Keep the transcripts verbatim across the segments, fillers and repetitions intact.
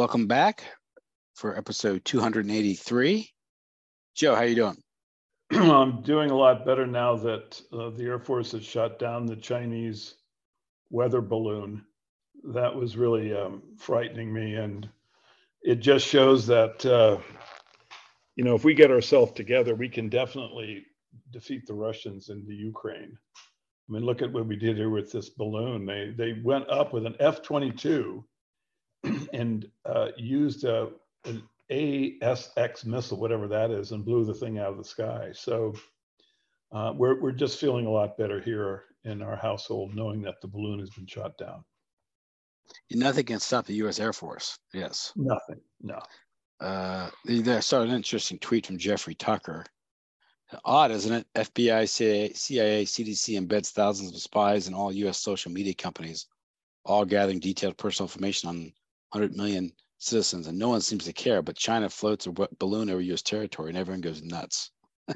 welcome back for episode two hundred eighty-three. Joe, how you doing? I'm doing a lot better now that uh, the Air Force has shot down the Chinese weather balloon. That was really um, frightening me, and it just shows that uh, you know, if we get ourselves together, we can definitely defeat the Russians in the Ukraine. I mean, look at what we did here with this balloon. They they went up with an F twenty-two and uh, used a, an A S X missile, whatever that is, and blew the thing out of the sky. So uh, we're we're just feeling a lot better here in our household, knowing that the balloon has been shot down. Nothing can stop the U S Air Force. Yes. Nothing. No. Uh, I saw an interesting tweet from Jeffrey Tucker. Odd, isn't it? F B I, C I A, C D C embeds thousands of spies in all U S social media companies, all gathering detailed personal information on one hundred million citizens, and no one seems to care. But China floats a balloon over U S territory, and everyone goes nuts.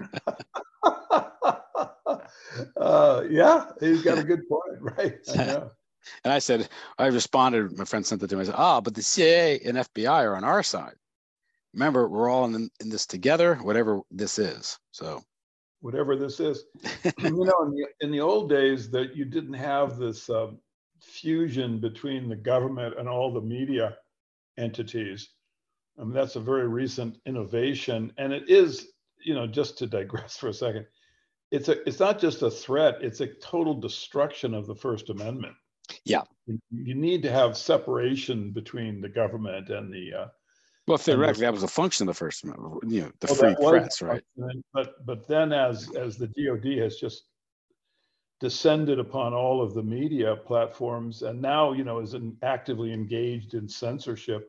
uh, yeah, he's got a good point, right? I know. And I said, I responded. My friend sent it to me. I said, "Ah, but the C I A and F B I are on our side. Remember, we're all in, in this together, whatever this is." So, whatever this is, you know, in the in the old days, that you didn't have this um, fusion between the government and all the media entities. I mean, that's a very recent innovation, and it is, you know, just to digress for a second, it's a it's not just a threat; it's a total destruction of the First Amendment. Yeah, you, you need to have separation between the government and the uh, well, theoretically, that was a function of the First Amendment, you know, the well, free press, right? But but then, as as the D O D has just descended upon all of the media platforms, and now, you know, is in, actively engaged in censorship.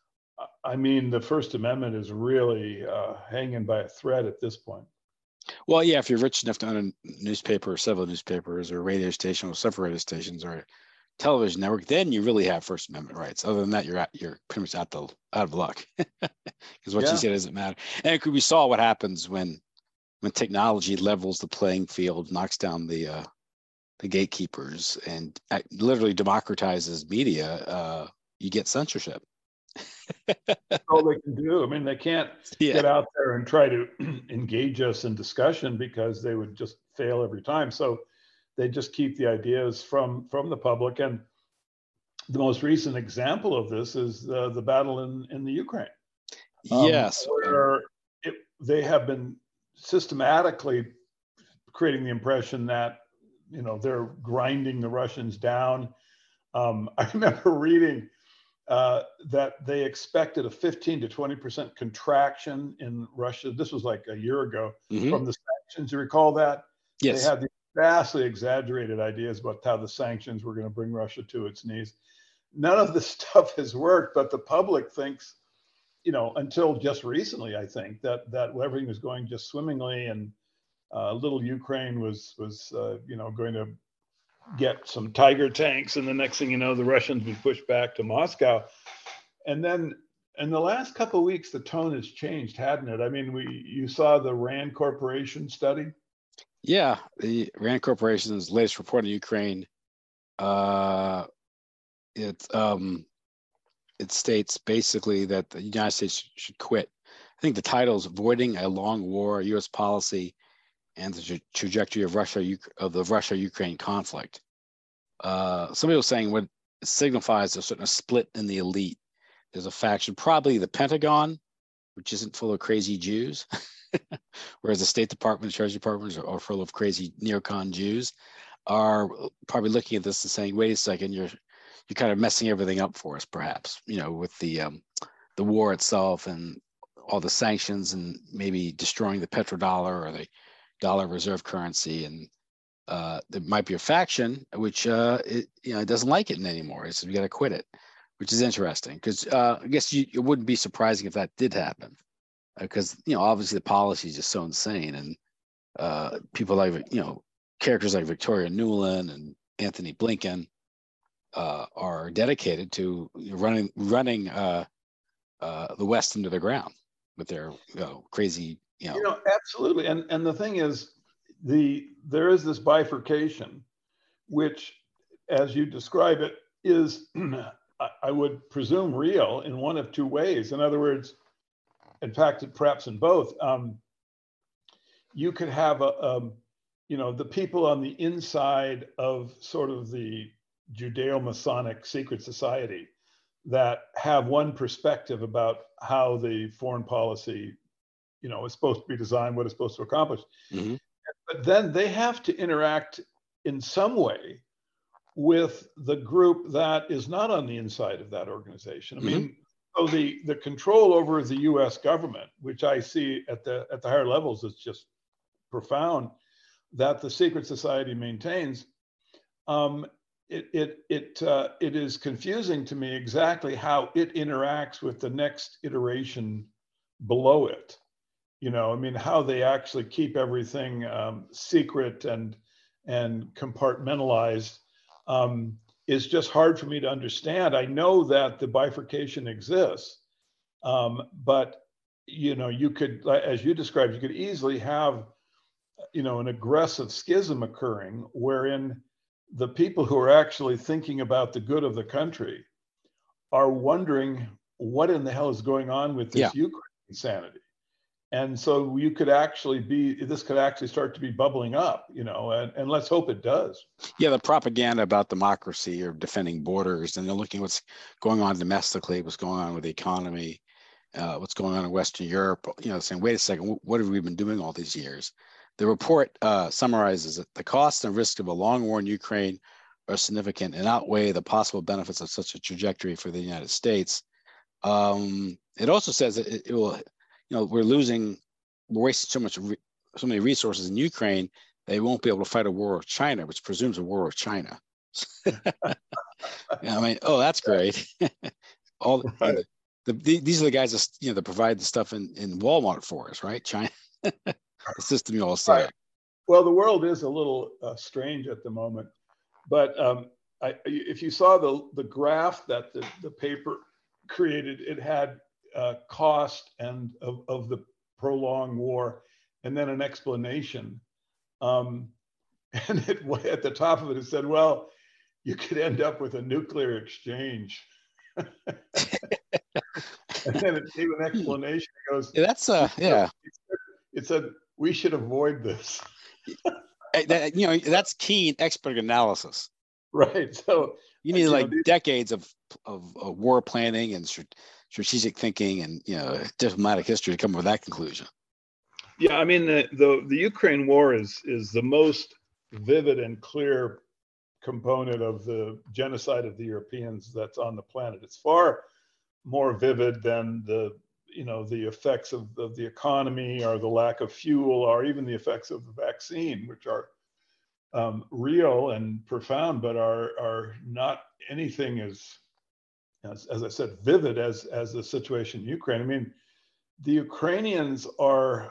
I mean, the First Amendment is really uh, hanging by a thread at this point. Well, yeah, if you're rich enough to own a newspaper or several newspapers or a radio station or several radio stations or television network, then you really have First Amendment rights. Other than that, you're at, you're pretty much out the out of luck, because what yeah. you say doesn't matter. And we saw what happens when when technology levels the playing field, knocks down the uh, the gatekeepers, and literally democratizes media. Uh, you get censorship. That's all they can do. I mean, they can't yeah. get out there and try to engage us in discussion, because they would just fail every time. So they just keep the ideas from from the public. And the most recent example of this is uh, the battle in, in the Ukraine. Um, yes. Where it, they have been systematically creating the impression that, you know, they're grinding the Russians down. Um, I remember reading uh, that they expected a fifteen to twenty percent contraction in Russia. This was like a year ago mm-hmm. from the sanctions. You recall that? Yes. They had these vastly exaggerated ideas about how the sanctions were going to bring Russia to its knees. None of this stuff has worked, but the public thinks, you know, until just recently, I think that that everything was going just swimmingly, and uh, little Ukraine was was uh, you know, going to get some Tiger tanks, and the next thing you know, the Russians would push back to Moscow. And then in the last couple of weeks, the tone has changed, hadn't it? I mean, we you saw the RAND Corporation study. Yeah, the RAND Corporation's latest report on Ukraine, uh, it um, it states basically that the United States should quit. I think the title is "Avoiding a Long War: U S Policy and the tra- Trajectory of Russia of the Russia-Ukraine Conflict." Uh, somebody was saying what signifies a certain split in the elite. There's a faction, probably the Pentagon, which isn't full of crazy Jews. Whereas the State Department, the Treasury Department are, are full of crazy neocon Jews, are probably looking at this and saying, "Wait a second, you're you're kind of messing everything up for us, perhaps, you know, with the um, the war itself and all the sanctions, and maybe destroying the petrodollar or the dollar reserve currency." And uh, there might be a faction which uh, it, you know, it doesn't like it anymore. It says we got to quit it, which is interesting, because uh, I guess you, it wouldn't be surprising if that did happen. Because, you know, obviously the policy is just so insane, and uh, people like, you know, characters like Victoria Nuland and Anthony Blinken uh, are dedicated to running running uh, uh, the West into the ground with their, you know, crazy, you know. You know, absolutely. And and the thing is, the there is this bifurcation, which, as you describe it, is I, I would presume, real in one of two ways. In other words, in fact, perhaps in both. Um, you could have a, a, you know, the people on the inside of sort of the Judeo-Masonic secret society that have one perspective about how the foreign policy, you know, is supposed to be designed, what it's supposed to accomplish. Mm-hmm. But then they have to interact in some way with the group that is not on the inside of that organization. I mm-hmm. mean, so the, the control over the U S government, which I see at the at the higher levels, is just profound, that the secret society maintains. Um, it it it uh, it is confusing to me exactly how it interacts with the next iteration below it. You know, I mean, how they actually keep everything um, secret and and compartmentalized um, is just hard for me to understand. I know that the bifurcation exists, um, but you know, you could, as you described, you could easily have, you know, an aggressive schism occurring wherein the people who are actually thinking about the good of the country are wondering what in the hell is going on with this yeah. Ukraine insanity. And so you could actually be, this could actually start to be bubbling up, you know, and, and let's hope it does. Yeah, the propaganda about democracy or defending borders, and they're looking at what's going on domestically, what's going on with the economy, uh, what's going on in Western Europe, you know, saying, wait a second, what have we been doing all these years? The report uh, summarizes that the cost and risk of a long war in Ukraine are significant and outweigh the possible benefits of such a trajectory for the United States. Um, it also says that it, it will, you know, we're losing, we're wasting so much, so many resources in Ukraine, they won't be able to fight a war with China, which presumes a war with China. I mean, oh, that's great. All right. you know, the, the, these are the guys that, you know, that provide the stuff in, in Walmart for us, right? China. The system you all set right. up. Well, the world is a little uh, strange at the moment, but um, I, if you saw the the graph that the, the paper created, it had uh, cost and of, of the prolonged war, and then an explanation. Um, and it, at the top of it, it said, "Well, you could end up with a nuclear exchange." And then it gave an explanation. It goes, yeah, "That's uh, yeah." It said, we should avoid this. that, you know, that's key expert analysis. Right. So you need you like know, decades of, of, of war planning and strategic thinking and, you know, diplomatic history to come up with that conclusion. Yeah, I mean, the, the, the Ukraine war is, is the most vivid and clear component of the genocide of the Europeans that's on the planet. It's far more vivid than the you know, the effects of, of the economy or the lack of fuel or even the effects of the vaccine, which are um, real and profound, but are, are not anything as, as, as I said, vivid as, as the situation in Ukraine. I mean, the Ukrainians are,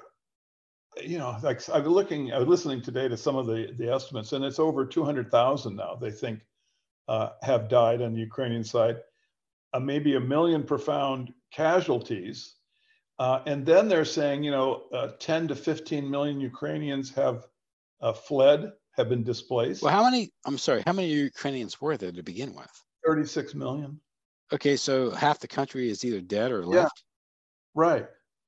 you know, like I was looking, I was listening today to some of the, the estimates, and it's over two hundred thousand now, they think uh, have died on the Ukrainian side. Uh, maybe a million profound casualties. Uh, and then they're saying, you know, uh, ten to fifteen million Ukrainians have uh, fled, have been displaced. Well, how many, I'm sorry, how many Ukrainians were there to begin with? thirty-six million. Okay, so half the country is either dead or left? Yeah, right.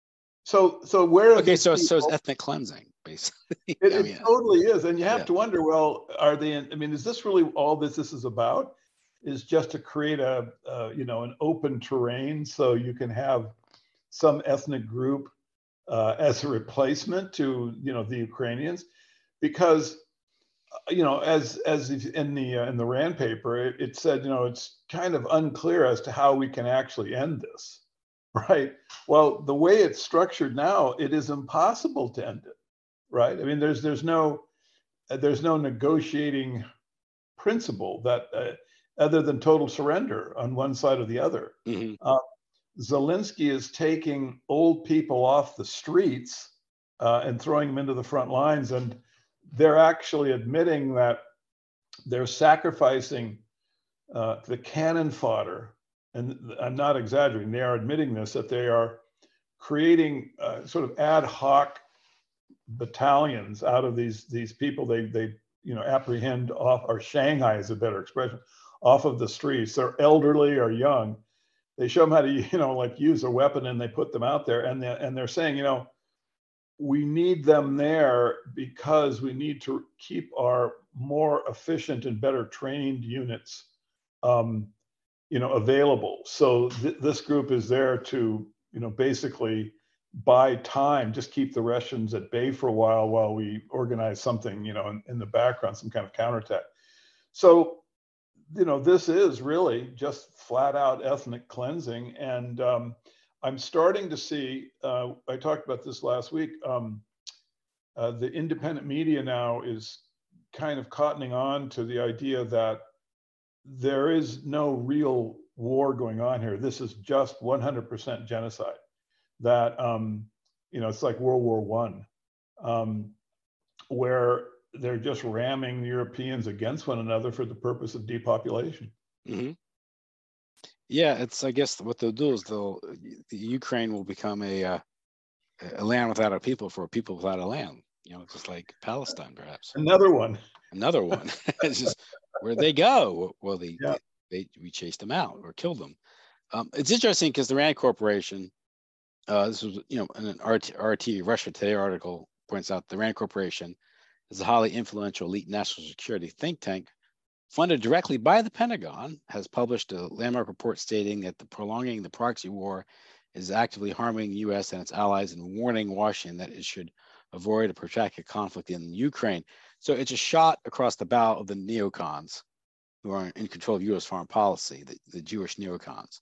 So, so where are Okay, so, so it's ethnic cleansing, basically. It, it mean, totally is. And you have yeah. to wonder, well, are they, in, I mean, is this really all this, this is about? Is just to create a, uh, you know, an open terrain so you can have some ethnic group uh, as a replacement to, you know, the Ukrainians, because, you know, as as in the uh, in the Rand paper, it, it said, you know, it's kind of unclear as to how we can actually end this, right? Well, the way it's structured now, it is impossible to end it, right? I mean, there's there's no there's no negotiating principle that. Uh, other than total surrender on one side or the other. Mm-hmm. Uh, Zelensky is taking old people off the streets uh, and throwing them into the front lines. And they're actually admitting that they're sacrificing uh, the cannon fodder. And I'm not exaggerating, they are admitting this, that they are creating uh, sort of ad hoc battalions out of these, these people they, they you know, apprehend off, or Shanghai is a better expression, off of the streets. They're elderly or young. They show them how to, you know, like use a weapon, and they put them out there, and they, and they're saying, you know, we need them there because we need to keep our more efficient and better trained units, um, you know, available. So th- this group is there to, you know, basically buy time, just keep the Russians at bay for a while while we organize something, you know, in, in the background, some kind of counterattack. So, you know, this is really just flat out ethnic cleansing. And um, I'm starting to see, uh, I talked about this last week, um, uh, the independent media now is kind of cottoning on to the idea that there is no real war going on here. This is just one hundred percent genocide. That, um, you know, it's like World War One, um, where they're just ramming the Europeans against one another for the purpose of depopulation. Mm-hmm. Yeah, it's, I guess what they'll do is they'll, the Ukraine will become a uh, a land without a people for a people without a land. You know, just like Palestine, perhaps. Another one. Another one. It's just where they go. Well, they, Yeah. they, they we chased them out or killed them. Um, it's interesting because the Rand Corporation, uh, this was, you know, in an R T, R T Russia Today article points out the Rand Corporation is a highly influential elite national security think tank funded directly by the Pentagon, has published a landmark report stating that the prolonging the proxy war is actively harming the U S and its allies and warning Washington that it should avoid a protracted conflict in Ukraine. So it's a shot across the bow of the neocons who are in control of U S foreign policy, the, the Jewish neocons.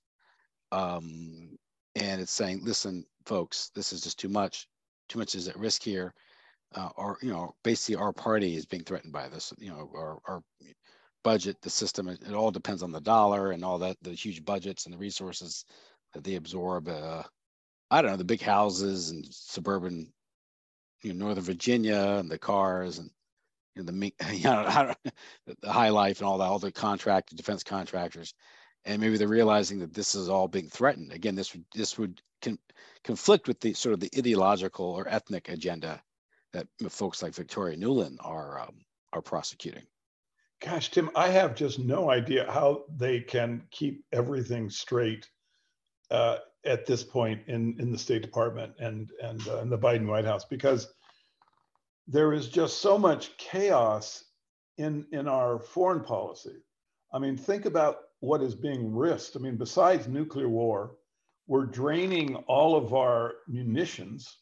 Um, and it's saying, listen, folks, this is just too much. Too much is at risk here. Uh, or, you know, basically our party is being threatened by this, you know, our, our budget, the system, it, it all depends on the dollar and all that, the huge budgets and the resources that they absorb. Uh, I don't know, the big houses and suburban, you know, Northern Virginia and the cars and, you know, the, you know, the high life and all that, all the contract, defense contractors. And maybe they're realizing that this is all being threatened. Again, this would, this would con- conflict with the sort of the ideological or ethnic agenda that folks like Victoria Nuland are um, are prosecuting. Gosh, Tim, I have just no idea how they can keep everything straight uh, at this point in, in the State Department and and uh, in the Biden White House, because there is just so much chaos in in our foreign policy. I mean, think about what is being risked. I mean, besides nuclear war, we're draining all of our munitions.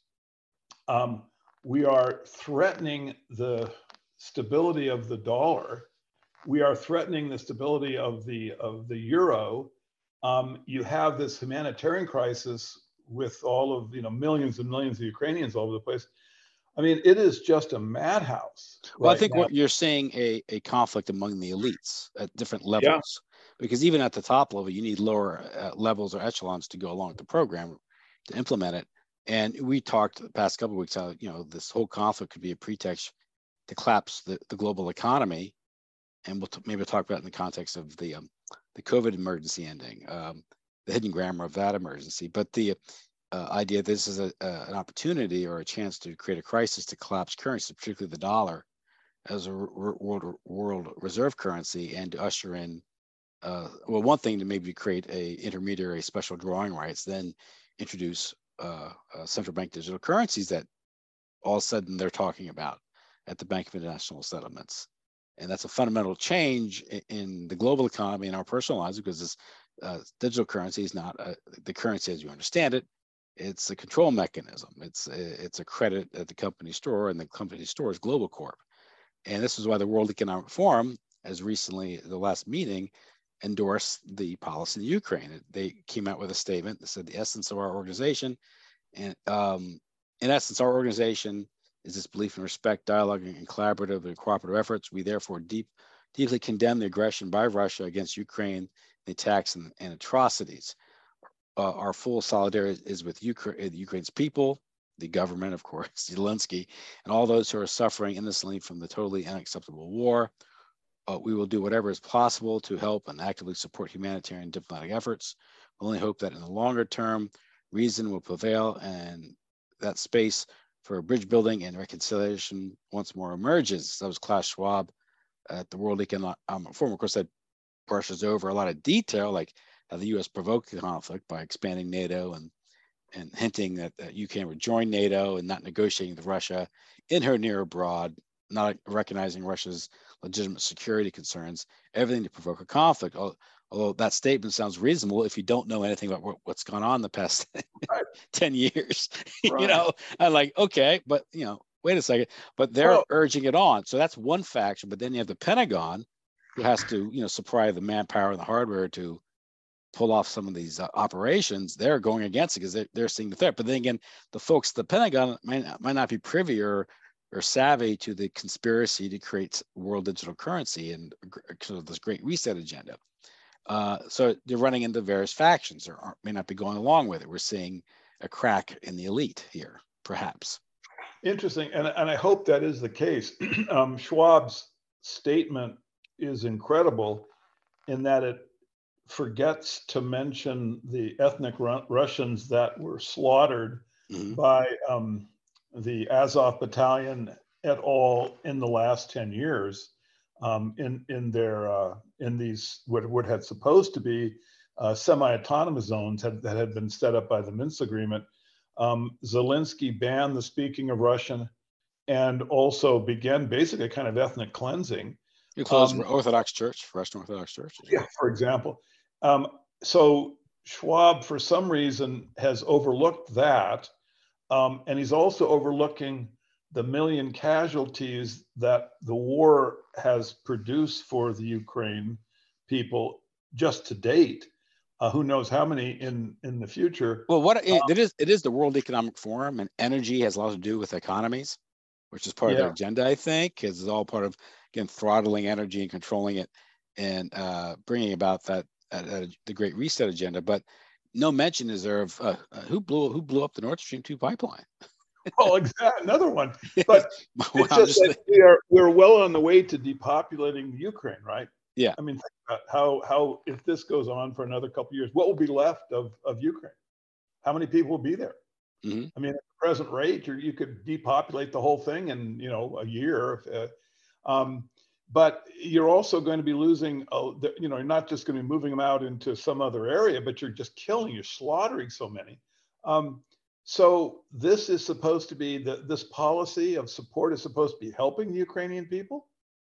Um, we are threatening the stability of the dollar. We are threatening the stability of the of the euro. Um, you have this humanitarian crisis with all of, you know, millions and millions of Ukrainians all over the place. I mean, it is just a madhouse. Well, Right I think now. what you're seeing a, a conflict among the elites at different levels, yeah. Because even at the top level, you need lower uh, levels or echelons to go along with the program to implement it. And we talked the past couple of weeks how, you know, this whole conflict could be a pretext to collapse the, the global economy. And we'll t- maybe we'll talk about it in the context of the um, the COVID emergency ending, um, the hidden grammar of that emergency. But the uh, idea this is a, uh, an opportunity or a chance to create a crisis to collapse currency, particularly the dollar, as a r- world world reserve currency, and to usher in, uh, well, one thing to maybe create a intermediary special drawing rights, then introduce uh, uh, central bank digital currencies that all of a sudden they're talking about at the Bank of International Settlements. And that's a fundamental change in, in the global economy and our personal lives, because this uh, digital currency is not a, the currency as you understand it. It's a control mechanism. It's a, it's a credit at the company store, and the company store is Global Corp. And this is why the World Economic Forum, as recently the last meeting, endorsed the policy in Ukraine. They came out with a statement that said the essence of our organization, and um, in essence, our organization is this belief in respect, dialogue, and collaborative and cooperative efforts. We therefore deep, deeply condemn the aggression by Russia against Ukraine, the attacks and, and atrocities. Uh, our full solidarity is with Ukraine, Ukraine's people, the government, of course, Zelensky, and all those who are suffering innocently from the totally unacceptable war. Uh, we will do whatever is possible to help and actively support humanitarian diplomatic efforts. We only hope that in the longer term, reason will prevail, and that space for bridge building and reconciliation once more emerges. That was Klaus Schwab at the World Economic Forum. Of course, that brushes over a lot of detail, like how the U S provoked the conflict by expanding NATO and and hinting that, that Ukraine would join NATO and not negotiating with Russia in her near abroad, not recognizing Russia's legitimate security concerns, everything to provoke a conflict. Although that statement sounds reasonable if you don't know anything about what, what's gone on in the past Right. ten years, Right. you know, I'm like, okay, but, you know, wait a second, but they're Well, urging it on. So that's one faction, but then you have the Pentagon who has to, you know, supply the manpower and the hardware to pull off some of these uh, operations. They're going against it because they're, they're seeing the threat. But then again, the folks at the Pentagon might not, might not be privy or or savvy to the conspiracy to create world digital currency and sort of this great reset agenda. Uh, so they're running into various factions or aren't, may not be going along with it. We're seeing a crack in the elite here, perhaps. Interesting, and, and I hope that is the case. um, Schwab's statement is incredible in that it forgets to mention the ethnic Ru- Russians that were slaughtered mm-hmm. by um, the Azov battalion et al. In the last ten years um, in, in their uh, in these what, what had supposed to be uh, semi-autonomous zones had, that had been set up by the Minsk agreement. Um, Zelensky banned the speaking of Russian and also began basically a kind of ethnic cleansing. You closed um, Orthodox Church, Russian Orthodox Church. Yeah, for example. Um, so Schwab, for some reason, has overlooked that. Um, and he's also overlooking the million casualties that the war has produced for the Ukraine people just to date. Uh, who knows how many in, in the future. Well, what um, it is, it is the World Economic Forum, and energy has a lot to do with economies, which is part yeah. of their agenda, I think, because it's all part of, again, throttling energy and controlling it and uh, bringing about that uh, uh, the Great Reset agenda. But no mention is there of uh, uh, who blew who blew up the Nord Stream two pipeline. Oh, exactly, another one. But well, it's just, just that we are we're well on the way to depopulating Ukraine, right? Yeah. I mean, think about how how if this goes on for another couple of years, what will be left of of Ukraine? How many people will be there? Mm-hmm. I mean, at the present rate, you you could depopulate the whole thing in you know a year. If, uh, um, but you're also going to be losing, uh, the, you know, you're not just going to be moving them out into some other area, but you're just killing, you're slaughtering so many. Um, so this is supposed to be, the, this policy of support is supposed to be helping the Ukrainian people?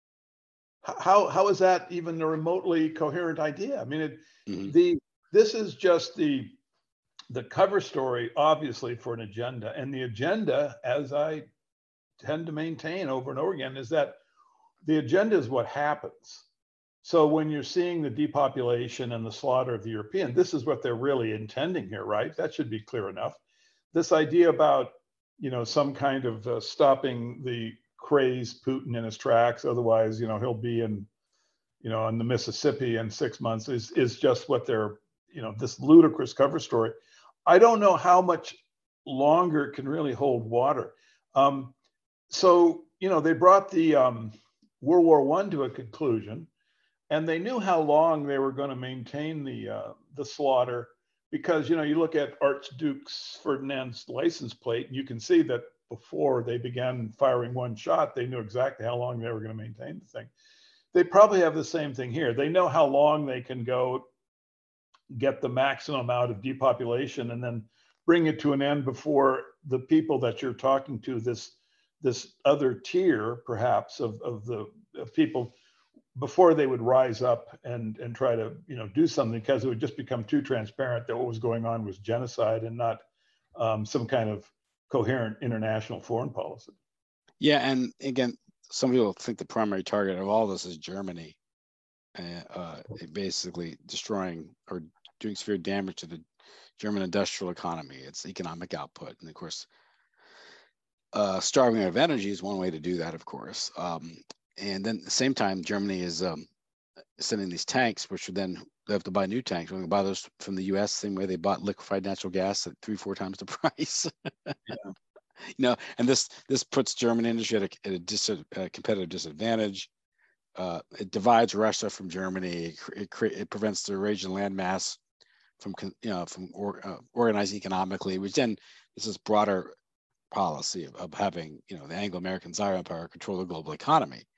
How, how is that even a remotely coherent idea? I mean, it, mm-hmm. the this is just the, the cover story, obviously, for an agenda. And the agenda, as I tend to maintain over and over again, is that the agenda is what happens. So when you're seeing the depopulation and the slaughter of the European, this is what they're really intending here, right? That should be clear enough. This idea about, you know, some kind of uh, stopping the crazed Putin in his tracks, otherwise, you know, he'll be in, you know, in the Mississippi in six months is, is just what they're, you know, this ludicrous cover story. I don't know how much longer it can really hold water. Um, so, you know, they brought the, um, World War One to a conclusion, and they knew how long they were going to maintain the uh, the slaughter because, you know, you look at Archduke Ferdinand's license plate, and you can see that before they began firing one shot, they knew exactly how long they were going to maintain the thing. They probably have the same thing here. They know how long they can go get the maximum out of depopulation and then bring it to an end before the people that you're talking to, this this other tier, perhaps, of, of the of people, before they would rise up and, and try to, you know, do something, because it would just become too transparent that what was going on was genocide and not um, some kind of coherent international foreign policy. Yeah, and again, some people think the primary target of all this is Germany, uh, uh, basically destroying or doing severe damage to the German industrial economy, its economic output, and of course, Uh, starving of energy is one way to do that, of course. Um, and then at the same time, Germany is um, sending these tanks, which would then they have to buy new tanks. When they buy those from the U S, same way they bought liquefied natural gas at three, four times the price. Yeah. You know, and this this puts German industry at a, at a, dis, a competitive disadvantage. Uh, it divides Russia from Germany. It, it, it prevents the regional landmass from you know from or, uh, organizing economically, which then this is broader policy of, of having, you know, the Anglo-American Tsar Empire control the global economy.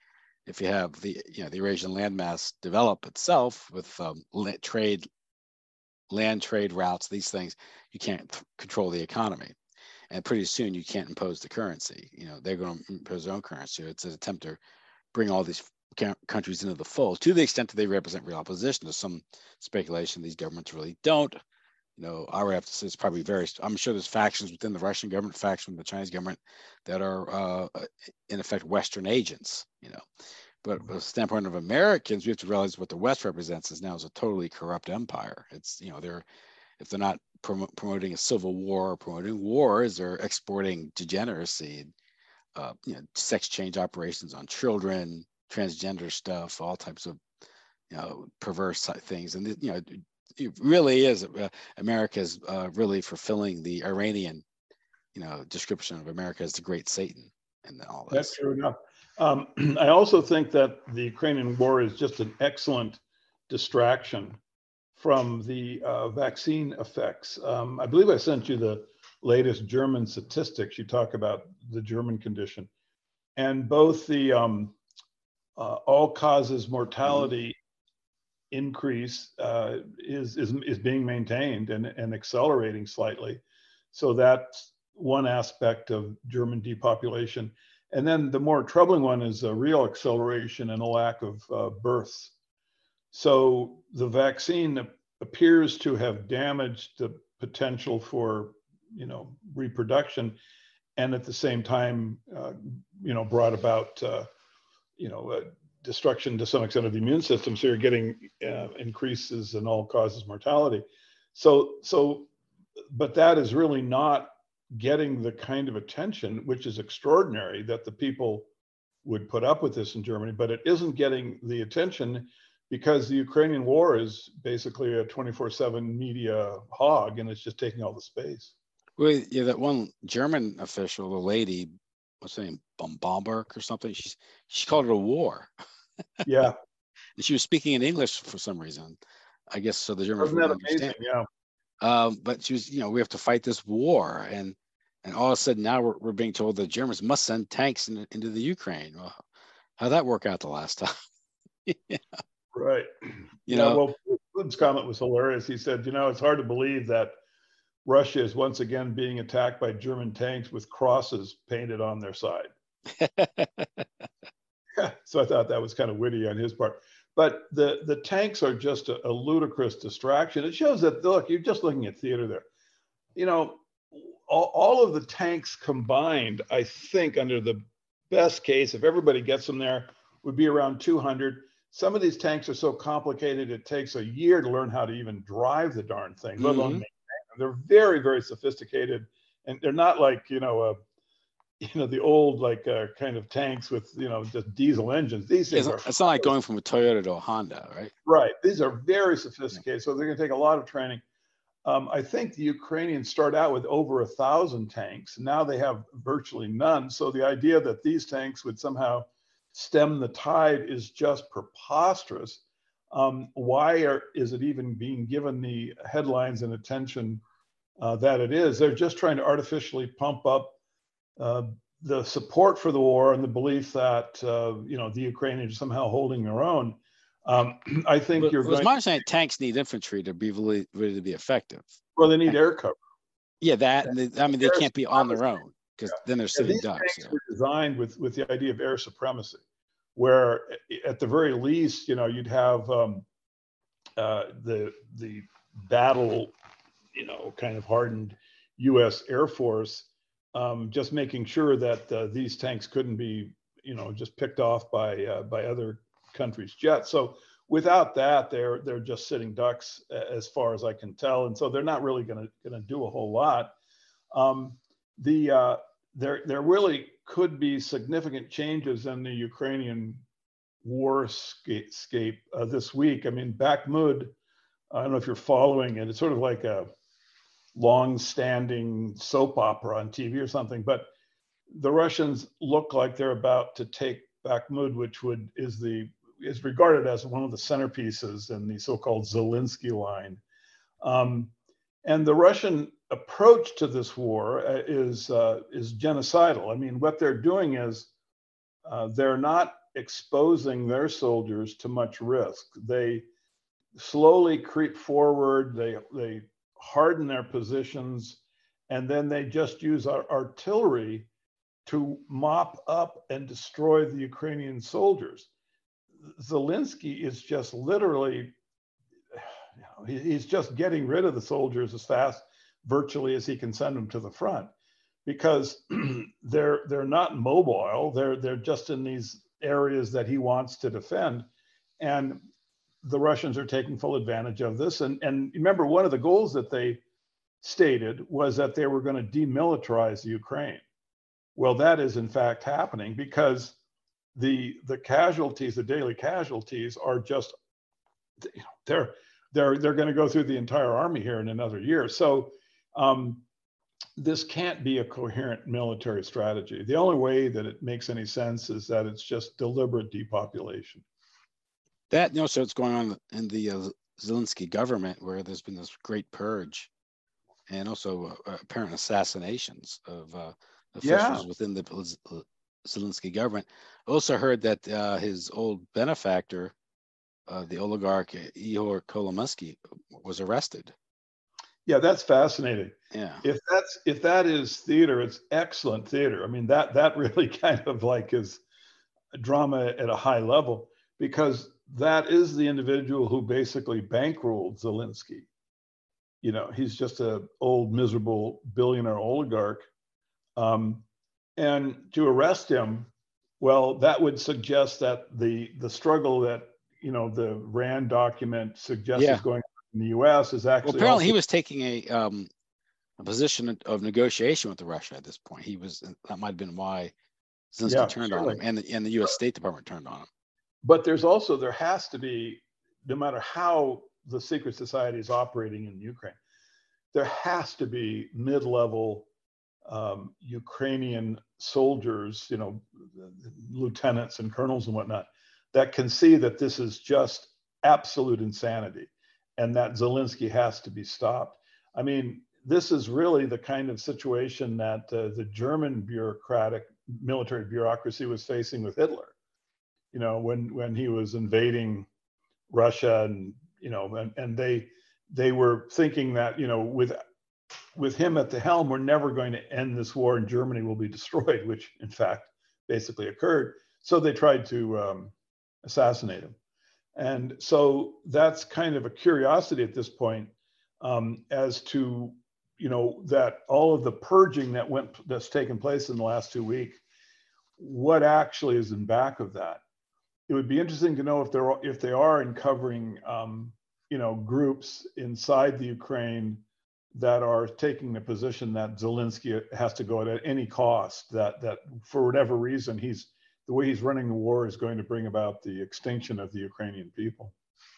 if you have the you know the Eurasian landmass develop itself with um, trade, land trade routes, these things, you can't th- control the economy, and pretty soon you can't impose the currency. You know they're going to impose their own currency. It's an attempt to bring all these countries into the fold to the extent that they represent real opposition. There's some speculation these governments really don't. You know, I would have to say it's probably very, I'm sure there's factions within the Russian government, factions within the Chinese government that are, uh, in effect, Western agents, you know. But from the standpoint of Americans, we have to realize what the West represents is now is a totally corrupt empire. It's, you know, they're, if they're not prom- promoting a civil war or promoting wars, they're exporting degeneracy, uh, you know, sex change operations on children, transgender stuff, all types of, you know, perverse things. And, you know, it really is, uh, America is uh, really fulfilling the Iranian, you know, description of America as the great Satan and all this. That's true enough. Um, I also think that the Ukrainian war is just an excellent distraction from the uh, vaccine effects. Um, I believe I sent you the latest German statistics. You talk about the German condition, and both the um, uh, all causes mortality mm-hmm. increase uh, is, is is being maintained and, and accelerating slightly. So that's one aspect of German depopulation. And then the more troubling one is a real acceleration and a lack of uh, births. So the vaccine appears to have damaged the potential for, you know, reproduction, and at the same time, uh, you know, brought about, uh, you know, uh, destruction to some extent of the immune system. So you're getting uh, increases in all causes mortality. So, so, but that is really not getting the kind of attention, which is extraordinary that the people would put up with this in Germany, but it isn't getting the attention because the Ukrainian war is basically a twenty-four seven media hog, and it's just taking all the space. Well, yeah, that one German official, the lady, what's her name, Bomberg or something, she's, she called it a war. Yeah. And she was speaking in English for some reason, I guess, so the Germans Wasn't that wouldn't amazing? understand. Yeah. Um, but she was, you know, we have to fight this war, and and all of a sudden now we're, we're being told the Germans must send tanks in, into the Ukraine. Well, how'd that work out the last time? Yeah. Right. You yeah, know, well, Putin's comment was hilarious. He said, you know, it's hard to believe that Russia is once again being attacked by German tanks with crosses painted on their side. So I thought that was kind of witty on his part. But the, the tanks are just a, a ludicrous distraction. It shows that, look, you're just looking at theater there. You know, all, all of the tanks combined, I think under the best case, if everybody gets them there, would be around two hundred. Some of these tanks are so complicated, it takes a year to learn how to even drive the darn thing, let alone maintain them. They're very, very sophisticated. And they're not like, you know, uh, you know, the old like uh, kind of tanks with, you know, just diesel engines. These things it's, are. It's not like going from a Toyota to a Honda, right? Right. These are very sophisticated. Yeah. So they're going to take a lot of training. Um, I think the Ukrainians start out with over a thousand tanks. Now they have virtually none. So the idea that these tanks would somehow stem the tide is just preposterous. Um, why are, is it even being given the headlines and attention uh, that it is? They're just trying to artificially pump up uh, the support for the war and the belief that, uh, you know, the Ukrainians are somehow holding their own. Um, I think but, you're going. going. My understanding, tanks need infantry to be really, really to be effective. Well, they need air cover. Yeah, that. And they, I mean, they can't be on their own because yeah. then they're sitting yeah, these ducks. Tanks yeah. were designed with with the idea of air supremacy, where at the very least, you know, you'd have um, uh, the the battle, you know, kind of hardened U S Air Force, um, just making sure that uh, these tanks couldn't be, you know, just picked off by uh, by other countries' jets. So without that, they're they're just sitting ducks as far as I can tell, and so they're not really going to going to do a whole lot. Um, the uh, there there really could be significant changes in the Ukrainian warscape uh, this week. I mean, Bakhmut, I don't know if you're following it. It's sort of like a long-standing soap opera on T V or something, but the Russians look like they're about to take Bakhmut, which would is the is regarded as one of the centerpieces in the so-called Zelensky line. Um, and the Russian approach to this war is uh, is genocidal. I mean, what they're doing is uh, they're not exposing their soldiers to much risk. They slowly creep forward, they, they harden their positions, and then they just use our artillery to mop up and destroy the Ukrainian soldiers. Zelensky is just literally, you know, he, he's just getting rid of the soldiers as fast, virtually, as he can send them to the front, because they're they're not mobile. They're they're just in these areas that he wants to defend, and the Russians are taking full advantage of this. And and remember, one of the goals that they stated was that they were going to demilitarize the Ukraine. Well, that is in fact happening, because the the casualties, the daily casualties, are just, you know, they're they're they're going to go through the entire army here in another year. So um, this can't be a coherent military strategy. The only way that it makes any sense is that it's just deliberate depopulation. That, you know, so it's going on in the uh, Zelensky government, where there's been this great purge, and also uh, apparent assassinations of uh, officials Yeah. within the Zelensky government. Also heard that uh, his old benefactor, uh, the oligarch Ihor Kolomoisky, was arrested. Yeah, that's fascinating. Yeah. If that's if that is theater, it's excellent theater. I mean, that that really kind of like is drama at a high level, because that is the individual who basically bankrolled Zelensky. You know, he's just a old miserable billionaire oligarch. Um, and to arrest him, well, that would suggest that the the struggle that, you know, the RAND document suggests Yeah. is going on in the U S is actually. Well, apparently also- he was taking a um, a position of negotiation with Russia at this point. He was, that might have been why Zelensky Yeah, turned certainly. on him, and the, and the U S State Department turned on him. But there's also, there has to be, no matter how the secret society is operating in Ukraine, there has to be mid-level um, Ukrainian soldiers, you know, lieutenants and colonels and whatnot, that can see that this is just absolute insanity, and that Zelensky has to be stopped. I mean, this is really the kind of situation that uh, the German bureaucratic military bureaucracy was facing with Hitler. You know, when when he was invading Russia, and you know, and, and they they were thinking that, you know, with with him at the helm, we're never going to end this war and Germany will be destroyed, which in fact basically occurred. So they tried to um, assassinate him. And so that's kind of a curiosity at this point, um, as to, you know, that all of the purging that went that's taken place in the last two weeks, what actually is in back of that. It would be interesting to know if they're if they are uncovering, um, you know, groups inside the Ukraine that are taking the position that Zelensky has to go at any cost, that that for whatever reason, he's the way he's running the war is going to bring about the extinction of the Ukrainian people.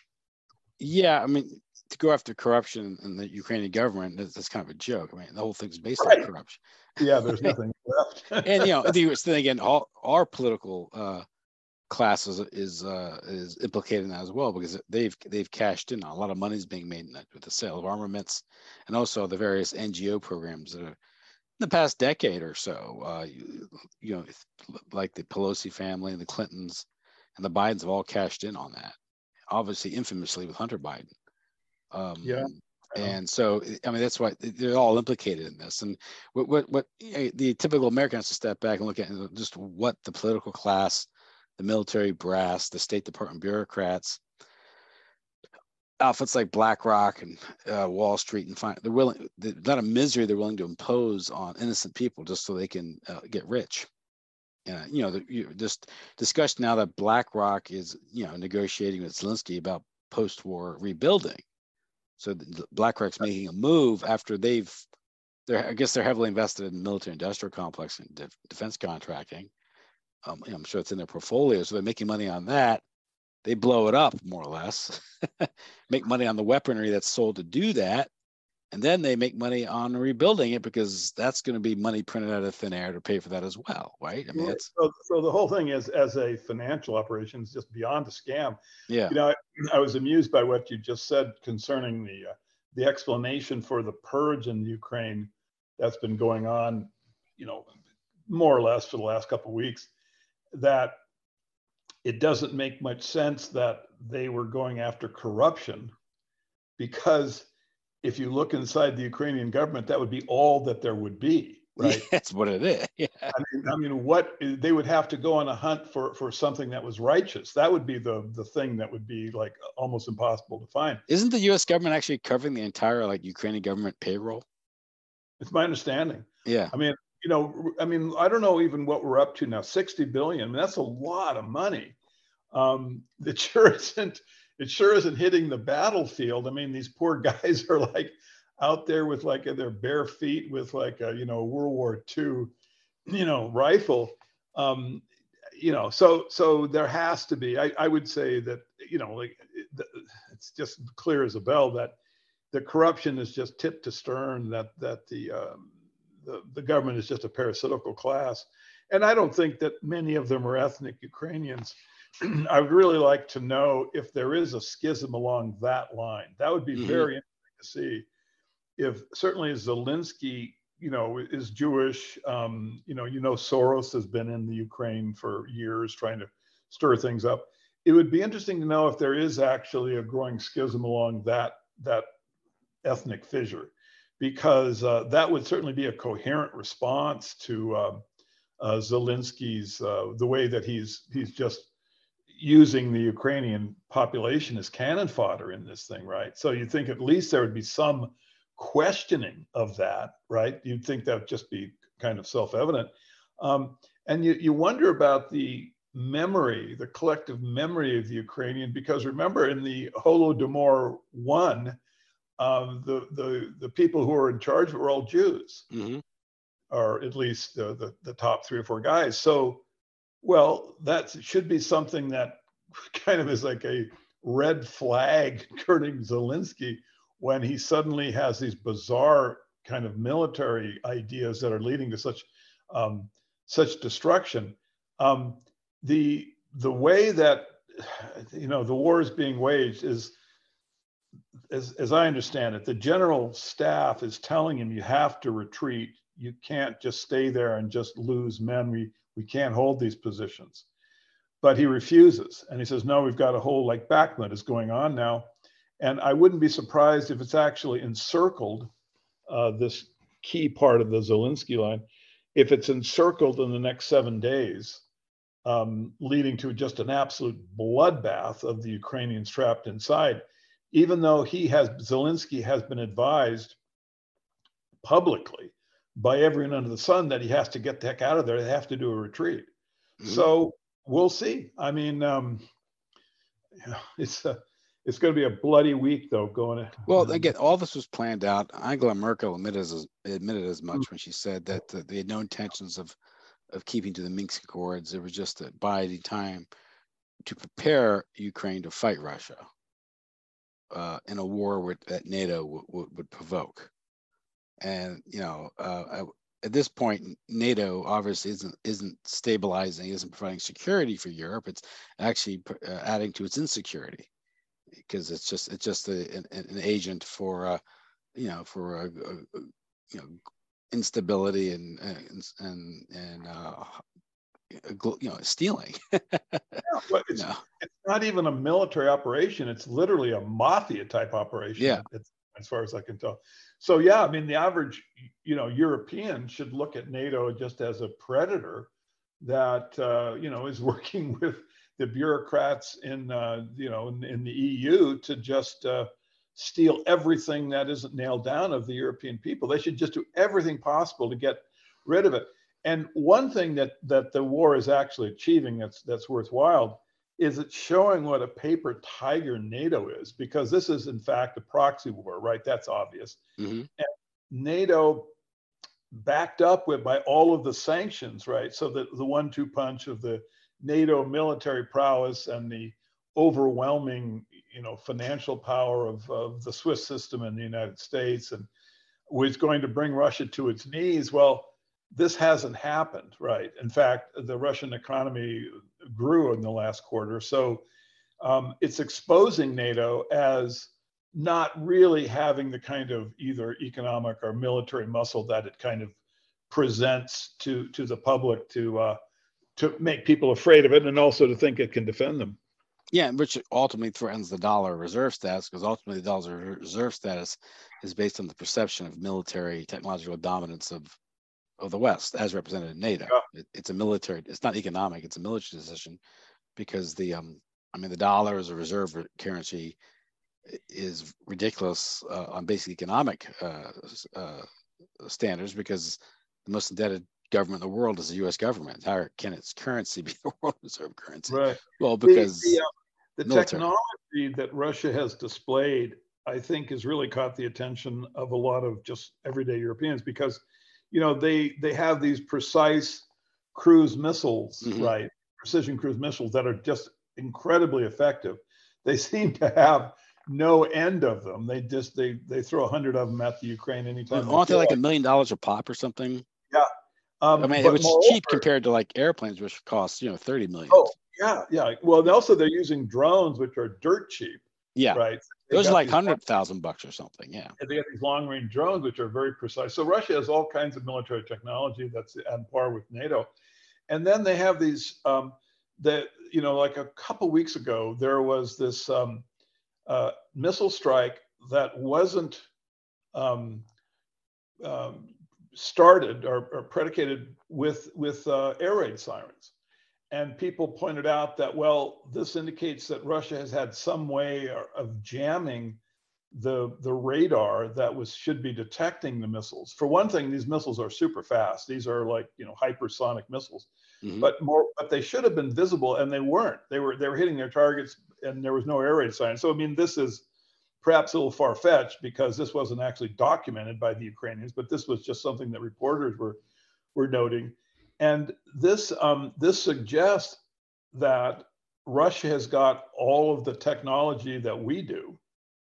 Yeah, I mean, to go after corruption in the Ukrainian government, that's, that's kind of a joke. I mean, the whole thing's based Right. on corruption. Yeah, there's nothing left. And you know, the then again, all our political uh, class is is, uh, is implicated in that as well, because they've they've cashed in. A lot of money is being made in that, with the sale of armaments, and also the various N G O programs that are in the past decade or so. Uh, you, you know, like the Pelosi family and the Clintons and the Bidens have all cashed in on that. Obviously, infamously with Hunter Biden. Um, Yeah. And so, I mean, that's why they're all implicated in this. And what, what, what the typical American has to step back and look at just what the political class, the military brass, the State Department bureaucrats, outfits like BlackRock and uh, Wall Street, and find they're willing, the amount of misery they're willing to impose on innocent people just so they can uh, get rich. And, you know, the, you, just discussion now that BlackRock is, you know, negotiating with Zelensky about post-war rebuilding. So BlackRock's making a move after they've, they're, I guess they're heavily invested in the military-industrial complex and de- defense contracting. Um, I'm sure it's in their portfolio, so they're making money on that. They blow it up more or less, make money on the weaponry that's sold to do that, and then they make money on rebuilding it, because that's going to be money printed out of thin air to pay for that as well, right? I mean, it's so, so the whole thing is, as a financial operation, is just beyond a scam. Yeah. You know, I, I was amused by what you just said concerning the uh, the explanation for the purge in Ukraine that's been going on, you know, more or less for the last couple of weeks. That it doesn't make much sense that they were going after corruption, because if you look inside the Ukrainian government, that would be all that there would be, right? Yeah, that's what it is. Yeah. I mean, I mean, what they would have to go on a hunt for for something that was righteous. That would be the the thing that would be like almost impossible to find. Isn't the U S government actually covering the entire like Ukrainian government payroll? It's my understanding. Yeah. I mean, you know, I mean, I don't know even what we're up to now. sixty billion. I mean, that's a lot of money. Um, it sure isn't. It sure isn't hitting the battlefield. I mean, these poor guys are like out there with like their bare feet with like a, you know, World War Two, you know, rifle. Um, you know, so so there has to be. I, I would say that, you know, like it's just clear as a bell that the corruption is just tip to stern. That that the um, the the government is just a parasitical class, and I don't think that many of them are ethnic Ukrainians. I would really like to know if there is a schism along that line. That would be mm-hmm. very interesting to see. If certainly Zelensky, you know, is Jewish. Um, you know, you know, Soros has been in the Ukraine for years trying to stir things up. It would be interesting to know if there is actually a growing schism along that that ethnic fissure, because uh, that would certainly be a coherent response to uh, uh, Zelensky's uh, the way that he's he's just using the Ukrainian population as cannon fodder in this thing, right? So you think at least there would be some questioning of that, right? You'd think that would just be kind of self-evident. Um, and you, you wonder about the memory, the collective memory of the Ukrainian, because remember in the Holodomor one, um, the, the, the people who were in charge were all Jews, mm-hmm. or at least the, the, the top three or four guys. So, well, that should be something that kind of is like a red flag concerning Zelensky when he suddenly has these bizarre kind of military ideas that are leading to such um, such destruction. Um, the the way that, you know, the war is being waged is, as, as I understand it, the general staff is telling him you have to retreat. You can't just stay there and just lose men. We we can't hold these positions. But he refuses. And he says, no, we've got a whole, like Bakhmut is going on now. And I wouldn't be surprised if it's actually encircled, uh, this key part of the Zelensky line, if it's encircled in the next seven days, um, leading to just an absolute bloodbath of the Ukrainians trapped inside, even though he has, Zelensky has been advised publicly by everyone under the sun that he has to get the heck out of there. They have to do a retreat. Mm-hmm. So we'll see. I mean, um, you know, it's a, it's going to be a bloody week, though. Going. Well, again, all this was planned out. Angela Merkel admitted as admitted as much mm-hmm. when she said that uh, they had no intentions of of keeping to the Minsk Accords. It was just a biding time to prepare Ukraine to fight Russia uh, in a war with, that NATO w- w- would provoke. And, you know, uh, at this point, NATO obviously isn't isn't stabilizing, isn't providing security for Europe. It's actually uh, adding to its insecurity, because it's just it's just a, an, an agent for, uh, you know, for a, a, a, you know, instability and and and, and uh, you know, stealing. Yeah, well, it's, no. it's not even a military operation. It's literally a mafia type operation. Yeah. It's, as far as I can tell. So yeah, I mean, the average, you know, European should look at NATO just as a predator that, uh, you know, is working with the bureaucrats in, uh, you know, in, in the E U to just uh, steal everything that isn't nailed down of the European people. They should just do everything possible to get rid of it. And one thing that that the war is actually achieving that's that's worthwhile is it's showing what a paper tiger NATO is, because this is in fact a proxy war, right? That's obvious. Mm-hmm. And NATO backed up with by all of the sanctions, right? So the, the one two punch of the NATO military prowess and the overwhelming, you know, financial power of, of the Swiss system in the United States, and was going to bring Russia to its knees. Well, this hasn't happened, right? In fact, the Russian economy grew in the last quarter. So um, it's exposing NATO as not really having the kind of either economic or military muscle that it kind of presents to, to the public to, uh, to make people afraid of it and also to think it can defend them. Yeah, which ultimately threatens the dollar reserve status, because ultimately the dollar reserve status is based on the perception of military technological dominance of of the West, as represented in NATO. Yeah. It, it's a military, it's not economic, it's a military decision, because the, um, I mean, the dollar as a reserve currency is ridiculous uh, on basic economic uh, uh, standards, because the most indebted government in the world is the U S government. How can its currency be the world reserve currency? Right. Well, because the, the, uh, the military. technology that Russia has displayed, I think, has really caught the attention of a lot of just everyday Europeans, because, you know, they they have these precise cruise missiles, Mhm. right? Precision cruise missiles that are just incredibly effective. They seem to have no end of them. They just they they throw a hundred of them at the Ukraine anytime. Aren't they feel like a million dollars a pop or something? Yeah. Um, I mean, but which is moreover, cheap compared to like airplanes, which cost, you know, thirty million. oh yeah, yeah. Well, and also they're using drones, which are dirt cheap, Yeah, right? They've those are got like these hundred thousand bucks or something. Yeah. and they have these long range drones, which are very precise. So Russia has all kinds of military technology that's on par with NATO. And then they have these, um, that, you know, like a couple weeks ago, there was this um, uh, missile strike that wasn't um, um, started or, or predicated with, with uh, air raid sirens. And people pointed out that, well, this indicates that Russia has had some way of jamming the the radar that was should be detecting the missiles. For one thing, these missiles are super fast. These are like, you know, hypersonic missiles. Mhm. But more, but they should have been visible, and they weren't. They were they were hitting their targets, and there was no air raid sign. So I mean, this is perhaps a little far fetched, because this wasn't actually documented by the Ukrainians, but this was just something that reporters were were noting. And this um, this suggests that Russia has got all of the technology that we do.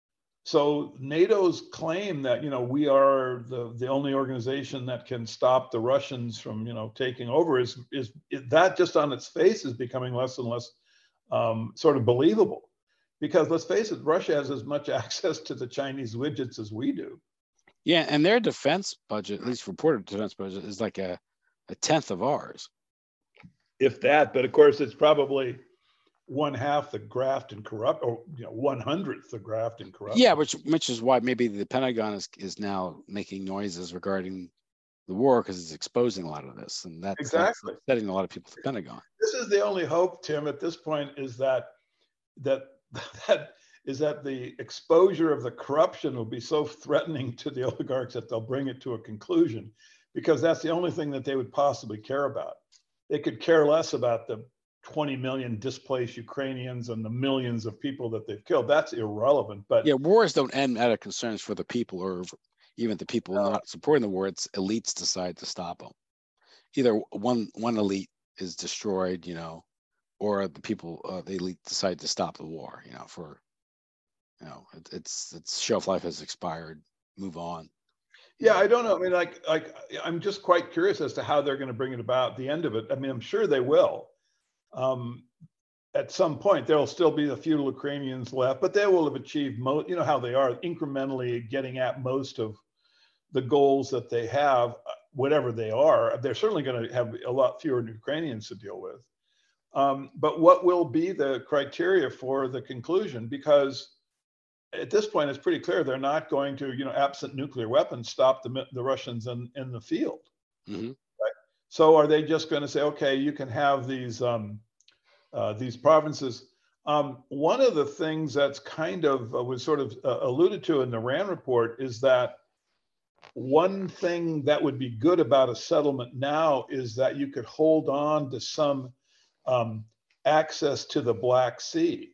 So NATO's claim that, you know, we are the, the only organization that can stop the Russians from, you know, taking over is, is, is that just on its face is becoming less and less um, sort of believable. Because let's face it, Russia has as much access to the Chinese widgets as we do. Yeah, and their defense budget, at least reported defense budget, is like a, a tenth of ours. If that, but of course it's probably one half the graft and corrupt, or you know, one hundredth the graft and corrupt. Yeah, which which is why maybe the Pentagon is is now making noises regarding the war, because it's exposing a lot of this, and that's exactly that's upsetting a lot of people at the Pentagon. This is the only hope, Tim, at this point, is that that that is that the exposure of the corruption will be so threatening to the oligarchs that they'll bring it to a conclusion, because that's the only thing that they would possibly care about. They could care less about the twenty million displaced Ukrainians and the millions of people that they've killed. That's irrelevant. But yeah, wars don't end out of concerns for the people, or even the people no. not supporting the war. It's elites decide to stop them. Either one one elite is destroyed, you know, or the people, uh, the elite decide to stop the war, you know, for, you know, it, it's its shelf life has expired. Move on. Yeah, I don't know. I mean, like, like I'm just quite curious as to how they're going to bring it about. The end of it. I mean, I'm sure they will. Um, at some point, there will still be a few Ukrainians left, but they will have achieved most. You know how they are, incrementally getting at most of the goals that they have, whatever they are. They're certainly going to have a lot fewer Ukrainians to deal with. Um, but what will be the criteria for the conclusion? Because at this point, it's pretty clear they're not going to, you know, absent nuclear weapons, stop the, the Russians in, in the field. Mm-hmm. Right? So are they just going to say, okay, you can have these um, uh, these provinces? Um, one of the things that's kind of uh, was sort of uh, alluded to in the RAND report is that one thing that would be good about a settlement now is that you could hold on to some um, access to the Black Sea,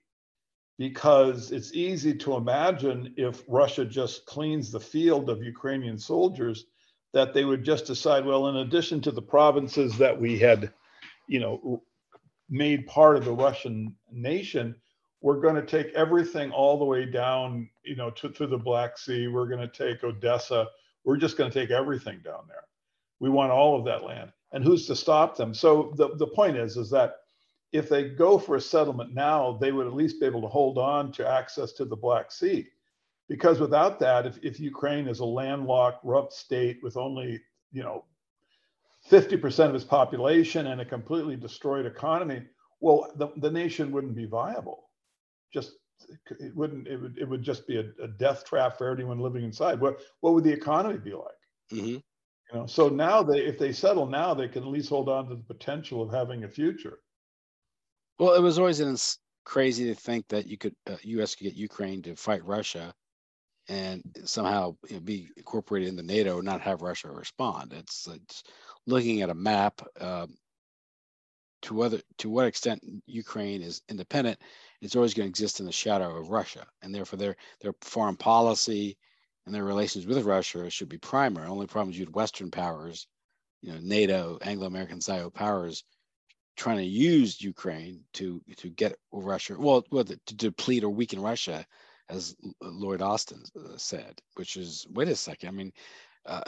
because it's easy to imagine if Russia just cleans the field of Ukrainian soldiers, that they would just decide, well, in addition to the provinces that we had, you know, made part of the Russian nation, we're going to take everything all the way down, you know, to, to the Black Sea. We're going to take Odessa. We're just going to take everything down there. We want all of that land. And who's to stop them? So the, the point is, is that if they go for a settlement now, they would at least be able to hold on to access to the Black Sea. Because without that, if, if Ukraine is a landlocked, corrupt state with only, you know, fifty percent of its population and a completely destroyed economy, well, the, the nation wouldn't be viable. Just it wouldn't. It would. It would just be a, a death trap for anyone living inside. What What would the economy be like? Mm-hmm. You know. So now they, if they settle now, they can at least hold on to the potential of having a future. Well, it was always in, crazy to think that you could, uh, U S could get Ukraine to fight Russia, and somehow, you know, be incorporated into NATO and not have Russia respond. It's, it's looking at a map. Um, to whether to what extent Ukraine is independent, it's always going to exist in the shadow of Russia, and therefore their their foreign policy and their relations with Russia should be primary. Only problem is you had Western powers, you know, NATO, Anglo-American style powers, trying to use Ukraine to to get Russia, well, well to deplete or weaken Russia, as Lloyd Austin said. Which is, wait a second, I mean, uh,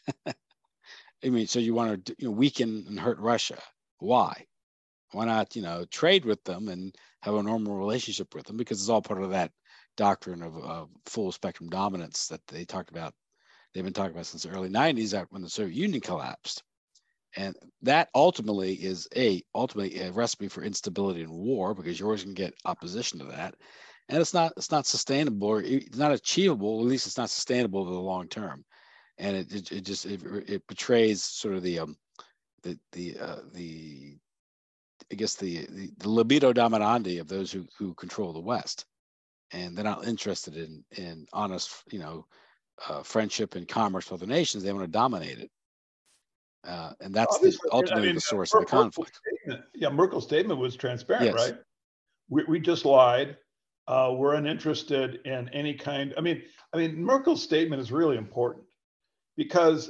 I mean, so you want to, you know, weaken and hurt Russia? Why? Why not, you know, trade with them and have a normal relationship with them? Because it's all part of that doctrine of, of full spectrum dominance that they talked about. They've been talking about since the early nineties, that when the Soviet Union collapsed. And that ultimately is a ultimately a recipe for instability and war, because you're always going to get opposition to that. And it's not it's not sustainable, or it's not achievable. At least it's not sustainable for the long term. And it it, it just it, it betrays sort of the um the the uh, the I guess the, the, the libido dominandi of those who, who control the West, and they're not interested in in honest, you know, uh, friendship and commerce with other nations. They want to dominate it, uh, and that's the, ultimately I mean, the source uh, of the conflict. Statement, yeah, Merkel's statement was transparent, yes. right? We we just lied. Uh, we're uninterested in any kind. I mean, I mean, Merkel's statement is really important, because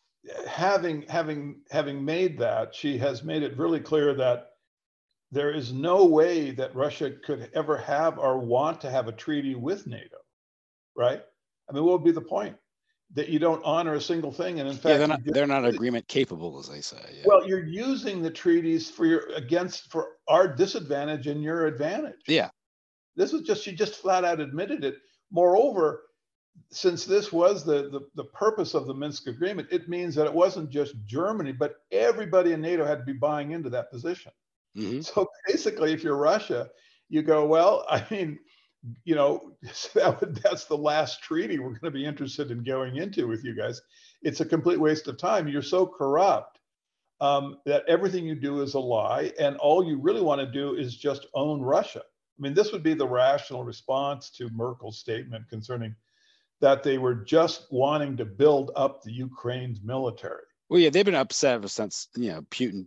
having having having made that, she has made it really clear that there is no way that Russia could ever have or want to have a treaty with NATO, right? I mean, what would be the point? That you don't honor a single thing, and in fact, yeah, they're not they're not agreement capable, as they say. Yeah. Well, you're using the treaties for your against for our disadvantage and your advantage. Yeah, this was just she just flat out admitted it. Moreover, since this was the, the the purpose of the Minsk agreement, it means that it wasn't just Germany, but everybody in NATO had to be buying into that position. Mm-hmm. So basically, if you're Russia, you go, well, I mean, you know, that would, that's the last treaty we're going to be interested in going into with you guys. It's a complete waste of time. You're so corrupt um, that everything you do is a lie, and all you really want to do is just own Russia. I mean, this would be the rational response to Merkel's statement concerning that they were just wanting to build up the Ukraine's military. Well, yeah, they've been upset ever since, you know, Putin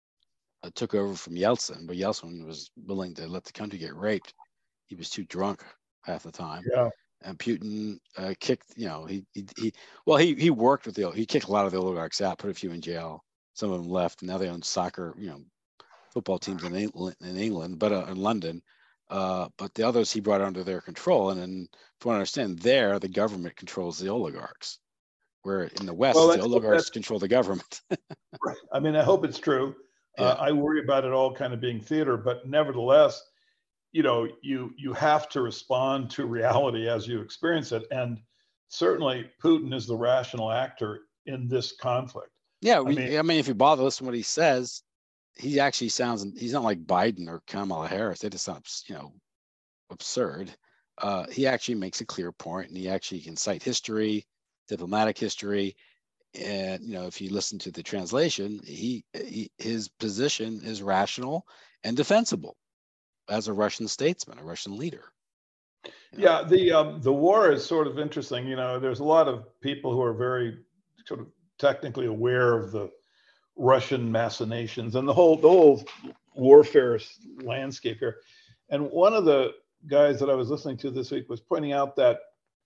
Uh, took over from Yeltsin, but Yeltsin was willing to let the country get raped. He was too drunk half the time. Yeah. And Putin uh, kicked, you know, he, he he well he he worked with the he kicked a lot of the oligarchs out, put a few in jail. Some of them left, and now they own soccer, you know, football teams in England, in England, but uh, in London. Uh, but the others he brought under their control, and then, from what I understand, there the government controls the oligarchs, where in the West well, the oligarchs control the government. Right. I mean, I hope it's true. Yeah. Uh, I worry about it all kind of being theater, but nevertheless, you know, you you have to respond to reality as you experience it, and certainly Putin is the rational actor in this conflict. Yeah, we, I mean, I mean, if you bother listening to what he says, he actually sounds, he's not like Biden or Kamala Harris. They just sound, you know, absurd. Uh, he actually makes a clear point, and he actually can cite history, diplomatic history. And, you know, if you listen to the translation, he, he his position is rational and defensible as a Russian statesman, a Russian leader. You know? Yeah, the um, the war is sort of interesting. You know, there's a lot of people who are very sort of technically aware of the Russian machinations and the whole the whole warfare landscape here. And one of the guys that I was listening to this week was pointing out that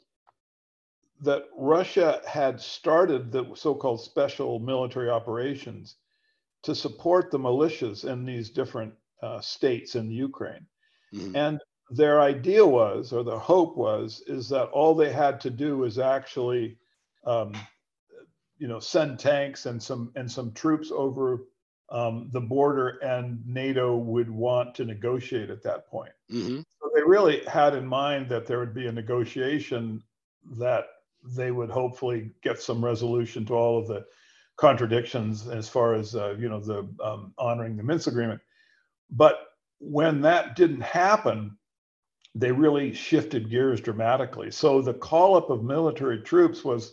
that Russia had started the so-called special military operations to support the militias in these different uh, states in the Ukraine. Mm-hmm. And their idea was, or their hope was, is that all they had to do is actually, um, you know, send tanks and some and some troops over um, the border, and NATO would want to negotiate at that point. Mm-hmm. So they really had in mind that there would be a negotiation that they would hopefully get some resolution to all of the contradictions as far as uh, you know the um, honoring the Minsk agreement. But when that didn't happen, they really shifted gears dramatically. So the call up of military troops was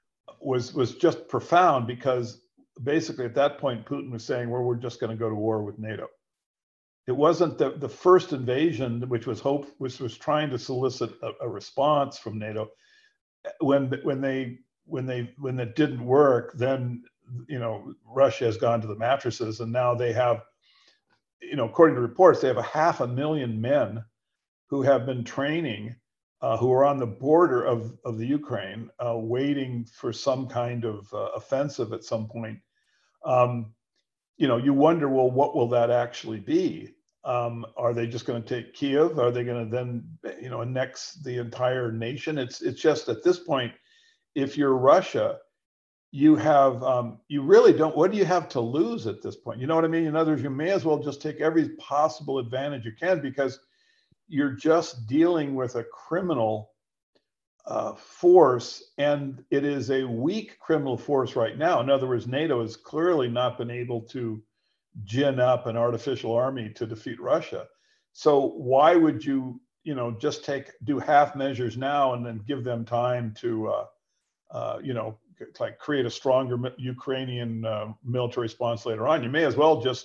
was was just profound, because basically at that point Putin was saying, well, we're just going to go to war with NATO. It wasn't the, the first invasion, which was hope, which was trying to solicit a, a response from NATO. When when they when they when it didn't work, then you know Russia has gone to the mattresses, and now they have, you know, according to reports, they have a half a million men who have been training, uh, who are on the border of of the Ukraine, uh, waiting for some kind of uh, offensive at some point. Um, you know, you wonder, well, what will that actually be? Um, are they just going to take Kiev? Are they going to then, you know, annex the entire nation? It's it's just at this point, if you're Russia, you have um, you really don't. What do you have to lose at this point? You know what I mean? In other words, you may as well just take every possible advantage you can, because you're just dealing with a criminal uh, force, and it is a weak criminal force right now. In other words, NATO has clearly not been able to gin up an artificial army to defeat Russia. So why would you, you know, just take do half measures now and then give them time to, uh, uh, you know, like create a stronger Ukrainian uh, military response later on? You may as well just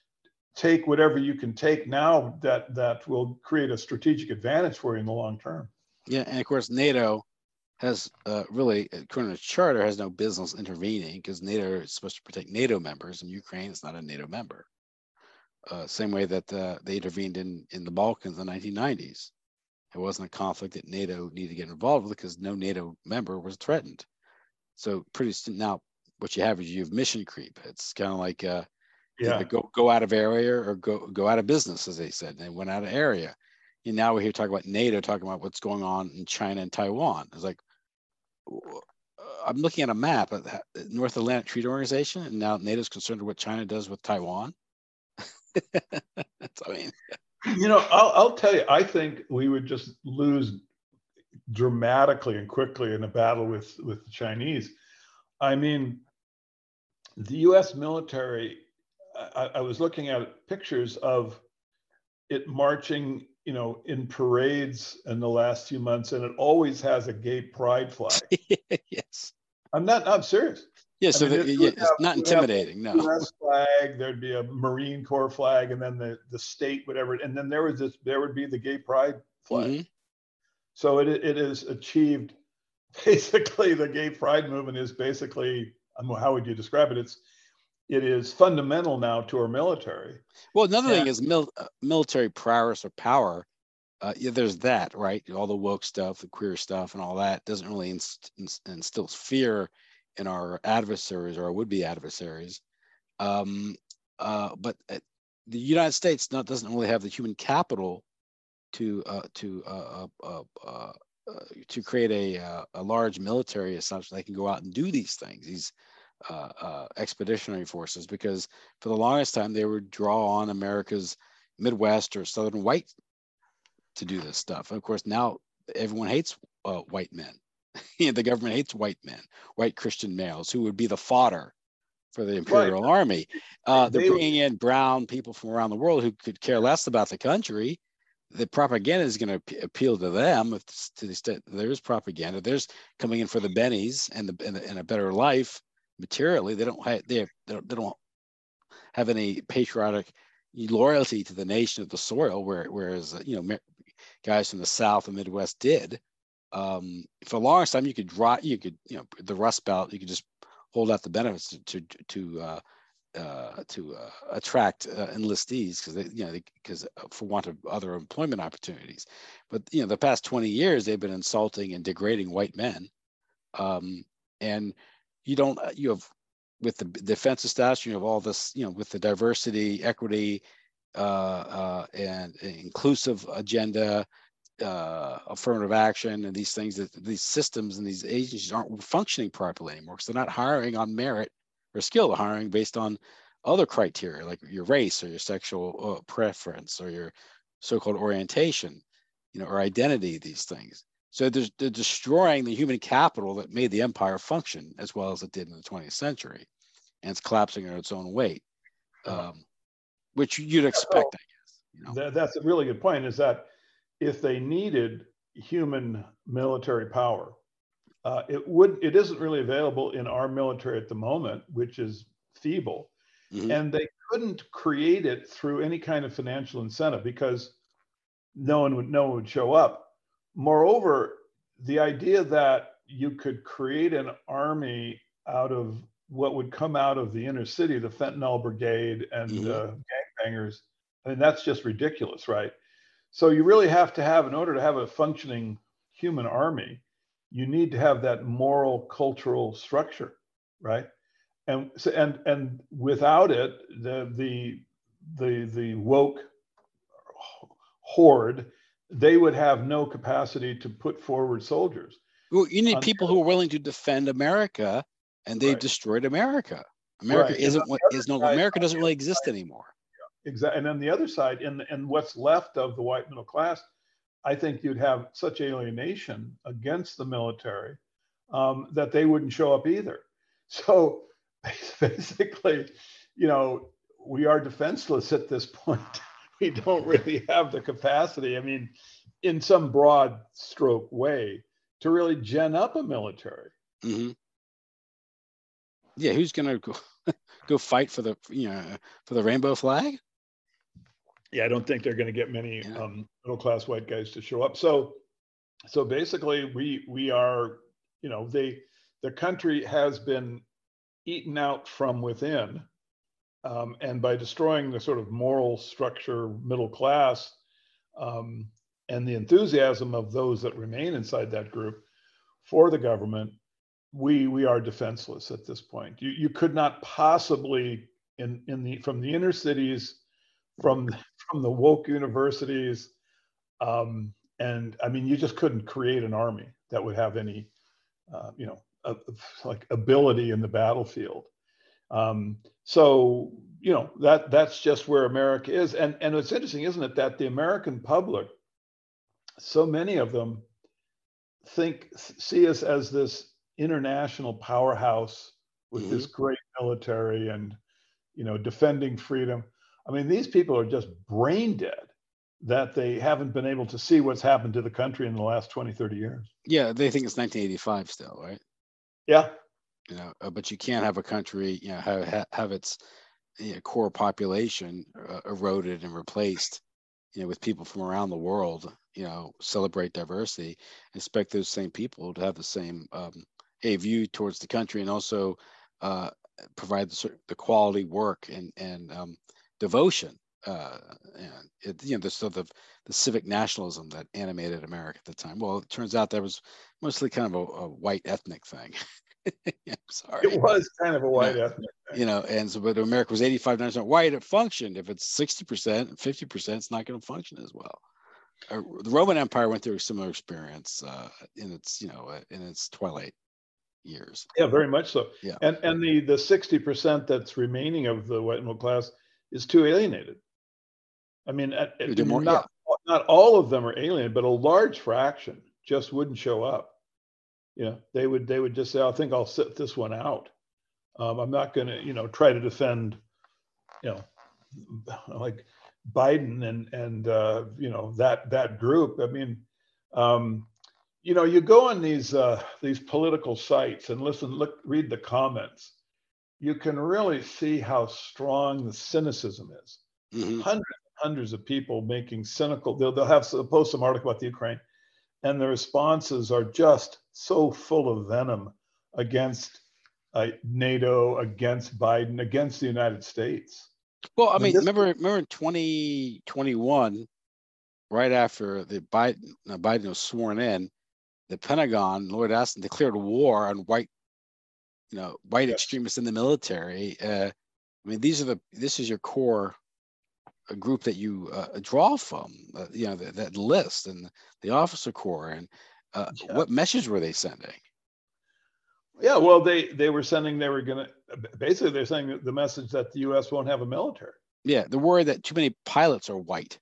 take whatever you can take now that that will create a strategic advantage for you in the long term. Yeah, and of course NATO has uh, really, according to the charter, has no business intervening, because NATO is supposed to protect NATO members, and Ukraine is not a NATO member. Uh, same way that uh, they intervened in, in the Balkans in the nineteen nineties. It wasn't a conflict that NATO needed to get involved with, because no NATO member was threatened. So pretty soon now, what you have is you have mission creep. It's kind of like uh, yeah. either go go out of area or go go out of business, as they said. And they went out of area. And now we're here talking about NATO, talking about what's going on in China and Taiwan. It's like, I'm looking at a map of the North Atlantic Treaty Organization, and now NATO's concerned with what China does with Taiwan. I mean, you know, I'll, I'll tell you, I think we would just lose dramatically and quickly in a battle with, with the Chinese. I mean, the U S military, I, I was looking at pictures of it marching, you know, in parades in the last few months, and it always has a gay pride flag. Yes. I'm not, I'm serious. Yeah, so I mean, the, it yeah, have, it's not intimidating, no. U S flag, there'd be a Marine Corps flag, and then the, the state, whatever, and then there was this, there would be the gay pride flag. Mm-hmm. So it it is achieved, basically the gay pride movement is basically, how would you describe it? It's, it is fundamental now to our military. Well, another and, thing is mil, uh, military prowess or power. Uh, yeah, there's that, right? All the woke stuff, the queer stuff, and all that doesn't really inst- inst- instill fear in our adversaries or our would-be adversaries. Um, uh, but uh, the United States not doesn't really have the human capital to uh, to uh, uh, uh, uh, to create a uh, a large military as such that they can go out and do these things. These Uh, uh, expeditionary forces, because for the longest time they would draw on America's Midwest or Southern white to do this stuff. And of course, now everyone hates uh, white men. The government hates white men, white Christian males who would be the fodder for the Imperial right. Army. Uh, they're bringing in brown people from around the world who could care less about the country. The propaganda is going to appeal to them. If, to the extent there is propaganda, there's coming in for the bennies and the and, the, and a better life. Materially, they don't have they, have, they don't they don't have any patriotic loyalty to the nation of the soil, where, whereas you know guys from the South and Midwest did. Um, for the longest time, you could draw you could you know the Rust Belt, you could just hold out the benefits to to to, uh, uh, to uh, attract uh, enlistees, because they you know because for want of other employment opportunities. But you know the past twenty years, they've been insulting and degrading white men, um, and you don't you have with the defense status, you have all this you know with the diversity, equity, uh, uh, and, and inclusive agenda, uh, affirmative action, and these things that these systems and these agencies aren't functioning properly anymore, because they're not hiring on merit or skill. They're hiring based on other criteria like your race or your sexual uh, preference or your so-called orientation, you know, or identity. These things. So they're, they're destroying the human capital that made the empire function as well as it did in the twentieth century. and it's collapsing at its own weight, um, which you'd expect, I guess. You know? that, that's a really good point, is that if they needed human military power, uh, it would it isn't really available in our military at the moment, which is feeble. Mm-hmm. And they couldn't create it through any kind of financial incentive because no one would no one would show up. Moreover, the idea that you could create an army out of what would come out of the inner city, the fentanyl brigade and mm-hmm. uh, gangbangers, I mean, that's just ridiculous, right? So you really have to have, in order to have a functioning human army, you need to have that moral, cultural structure, right? And so, and and without it, the the the the woke horde, they would have no capacity to put forward soldiers. Well, you need people who are willing to defend America, and they right. destroyed America. America right. isn't what is no side, America doesn't really exist side, anymore. Yeah, exactly. And on the other side, in in what's left of the white middle class, I think you'd have such alienation against the military um, that they wouldn't show up either. So basically, you know, we are defenseless at this point. We don't really have the capacity, I mean, in some broad stroke way, to really gen up a military. Mm-hmm. Yeah, who's going to go, go fight for the, you know, for the rainbow flag? Yeah, I don't think they're going to get many yeah. um, middle-class white guys to show up. So, so basically, we we are, you know, they the country has been eaten out from within, um, and by destroying the sort of moral structure, middle class, um, and the enthusiasm of those that remain inside that group for the government, we we are defenseless at this point. You you could not possibly in in the from the inner cities, from from the woke universities, um, and I mean, you just couldn't create an army that would have any, uh, you know, uh, like ability in the battlefield. Um, so, you know, that that's just where America is. And and it's interesting, isn't it, that the American public, so many of them think see us as this international powerhouse with mm-hmm. this great military and, you know, defending freedom. I mean, these people are just brain dead that they haven't been able to see what's happened to the country in the last twenty, thirty years. Yeah, they think it's nineteen eighty-five still, right? Yeah. You know, uh, but you can't have a country, you know, have have its you know, core population uh, eroded and replaced, you know, with people from around the world, you know, celebrate diversity, expect those same people to have the same um, a view towards the country, and also uh, provide the, the quality work and and um, devotion, uh, and it, you know, the sort of the civic nationalism that animated America at the time. Well, it turns out that was mostly kind of a, a white ethnic thing. I'm sorry. It was kind of a white you know, ethnic thing. You know, and so, but America was eighty-five, ninety percent white. It functioned. If it's sixty percent and fifty percent, it's not going to function as well. Uh, the Roman Empire went through a similar experience uh, in its, you know, in its twilight years. Yeah, very much so. Yeah. And and the the sixty percent that's remaining of the white middle class is too alienated. I mean, at, at, more, not yeah. not all of them are alienated, but a large fraction just wouldn't show up. You know, they would they would just say, I think I'll sit this one out. Um, I'm not going to, you know, try to defend, you know, like Biden and and uh, you know that that group. I mean, um, you know, you go on these uh, these political sites and listen, look, read the comments. You can really see how strong the cynicism is. Mm-hmm. Hundreds and hundreds of people making cynical. They'll they'll have they'll post some article about the Ukraine, and the responses are just so full of venom against uh, NATO, against Biden, against the United States. Well, I mean, remember, remember in twenty twenty-one, right after the Biden, uh, Biden was sworn in, the Pentagon, Lord Aston, declared war on white, you know, white yes. extremists in the military. Uh, I mean, these are the this is your core a group that you uh, draw from, uh, you know, that, that list and the officer corps. And uh, yeah. what message were they sending? Yeah, well, they they were sending, they were going to, basically they're saying the message that the U S won't have a military. Yeah, they're worried that too many pilots are white,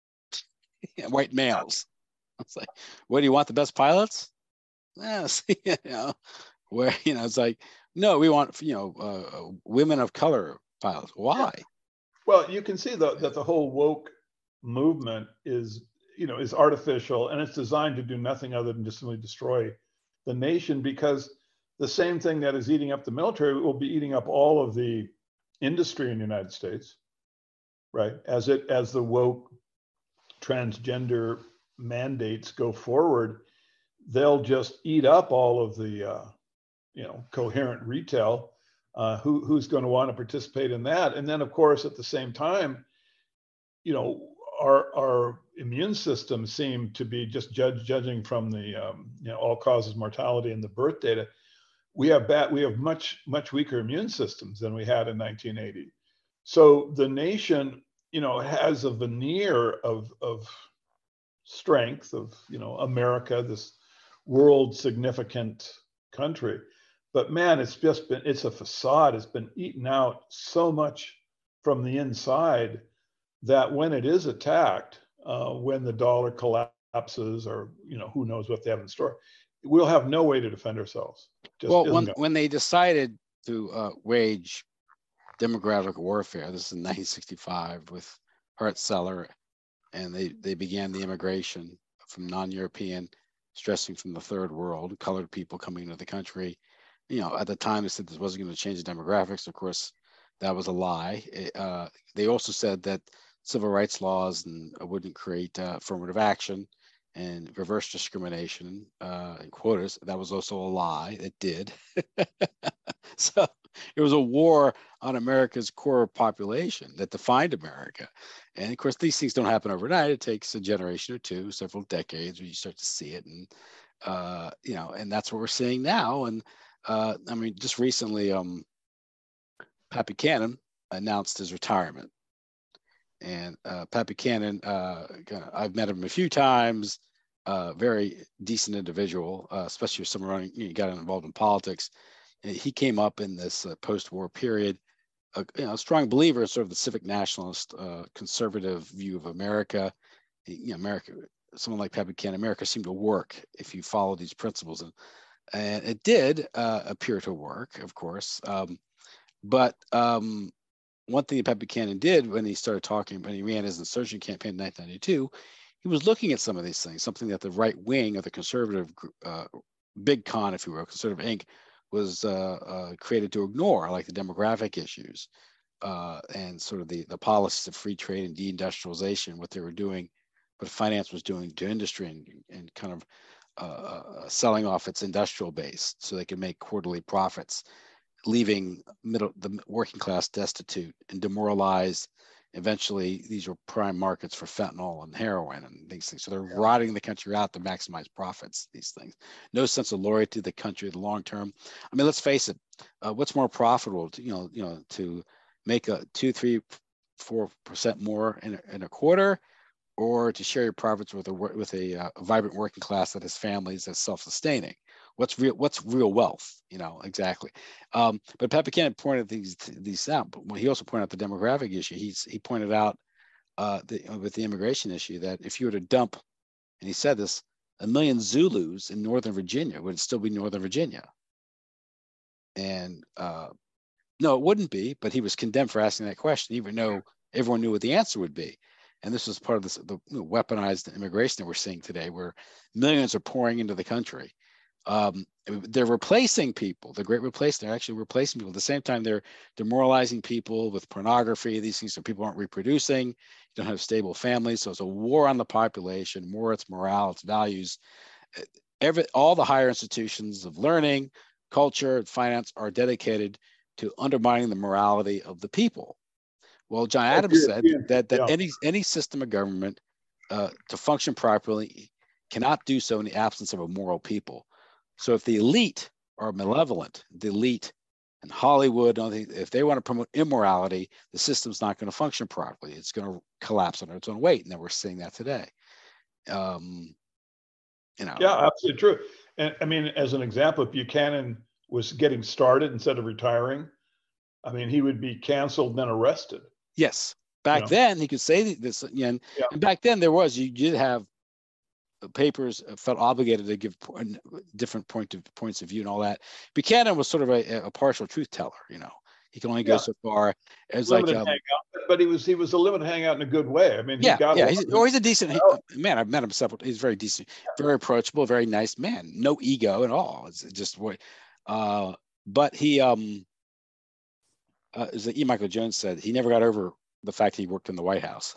white males. It's like, what, do you want the best pilots? Yes, you know, where, you know, it's like, No, we want, you know, uh, women of color pilots. Why? Yeah. Well, you can see the, that the whole woke movement is, you know, is artificial, and it's designed to do nothing other than just simply destroy the nation, because the same thing that is eating up the military will be eating up all of the industry in the United States, right? As it as the woke transgender mandates go forward, they'll just eat up all of the uh, you know, coherent retail. Uh, who who's going to want to participate in that? And then, of course, at the same time, you know, our our immune system seem to be just judge judging from the um, you know, all causes mortality and the birth data. We have bad, we have much much weaker immune systems than we had in nineteen eighty. So the nation, you know, has a veneer of of strength of, you know, America, this world significant country. But man, it's just been, it's a facade. It's been eaten out so much from the inside that when it is attacked, uh, when the dollar collapses, or, you know, who knows what they have in store, we'll have no way to defend ourselves. Just well, when, going. when they decided to uh, wage demographic warfare, this is in nineteen sixty-five with Hart-Celler, and they, they began the immigration from non-European, stressing from the third world, colored people coming into the country. You know, at the time they said this wasn't going to change the demographics. Of course, that was a lie. It, uh, they also said that civil rights laws and uh, wouldn't create uh, affirmative action and reverse discrimination uh, and quotas. That was also a lie. It did. So it was a war on America's core population that defined America. And of course, these things don't happen overnight. It takes a generation or two, several decades, where you start to see it. And, uh, you know, and that's what we're seeing now. And uh, I mean, just recently, um, Pat Buchanan announced his retirement. And uh, Pat Buchanan, uh, I've met him a few times, uh, very decent individual, uh, especially if someone running, you know, got involved in politics. And he came up in this uh, post-war period, a, you know, a strong believer in sort of the civic nationalist, uh, conservative view of America. You know, America, someone like Pat Buchanan, America seemed to work if you follow these principles. And, and it did uh, appear to work, of course. Um, but um, one thing that Pat Buchanan did when he started talking, when he ran his insurrection campaign in nineteen ninety-two, he was looking at some of these things, something that the right wing of the conservative, uh, big con, if you will, Conservative Incorporated, was uh, uh, created to ignore, like the demographic issues uh, and sort of the, the policies of free trade and deindustrialization, what they were doing, what finance was doing to industry, and, and kind of uh, selling off its industrial base so they could make quarterly profits, leaving middle the working class destitute and demoralized. Eventually, these were prime markets for fentanyl and heroin and these things. So they're yeah. rotting the country out to maximize profits. These things, no sense of loyalty to the country in the long term. I mean, let's face it. Uh, what's more profitable? To, you know, you know, to make a two, three, four percent more in a, in a quarter, or to share your profits with a with a, uh, vibrant working class that has families that's self-sustaining. What's real? What's real wealth? You know, exactly. Um, but Pat Buchanan pointed these these out. But he also pointed out the demographic issue. He's he pointed out uh, the, with the immigration issue that if you were to dump, and he said this, a million Zulus in Northern Virginia, would it still be Northern Virginia? And uh, no, it wouldn't be. But he was condemned for asking that question, even though everyone knew what the answer would be. And this was part of this, the you know, weaponized immigration that we're seeing today, where millions are pouring into the country. Um, they're replacing people. The great replacement. They're actually replacing people. At the same time, they're demoralizing people with pornography. These things, so people aren't reproducing. You don't have stable families. So it's a war on the population, war its morale, its values. Every all the higher institutions of learning, culture, finance are dedicated to undermining the morality of the people. Well, John Adams said that that yeah. any any system of government uh, to function properly cannot do so in the absence of a moral people. So if the elite are malevolent, the elite in Hollywood, if they want to promote immorality, the system's not going to function properly. It's going to collapse under its own weight, and then we're seeing that today. Um, you know. Yeah, absolutely true. And I mean, as an example, if Buchanan was getting started instead of retiring, I mean, he would be canceled and then arrested. Yes. Back you know? then, he could say this. You know, yeah. And back then, there was, you did have papers felt obligated to give different point of points of view and all that. Buchanan was sort of a, a partial truth teller, you know. He can only go yeah. so far. As limited like, um, hangout, but he was he was a limited hangout in a good way. I mean, he yeah, got yeah. He's, or he's a decent he, man. I've met him several. He's very decent, very approachable, very nice man. No ego at all. It's just what. Uh, but he, um, uh, as E. Michael Jones said, he never got over the fact he worked in the White House.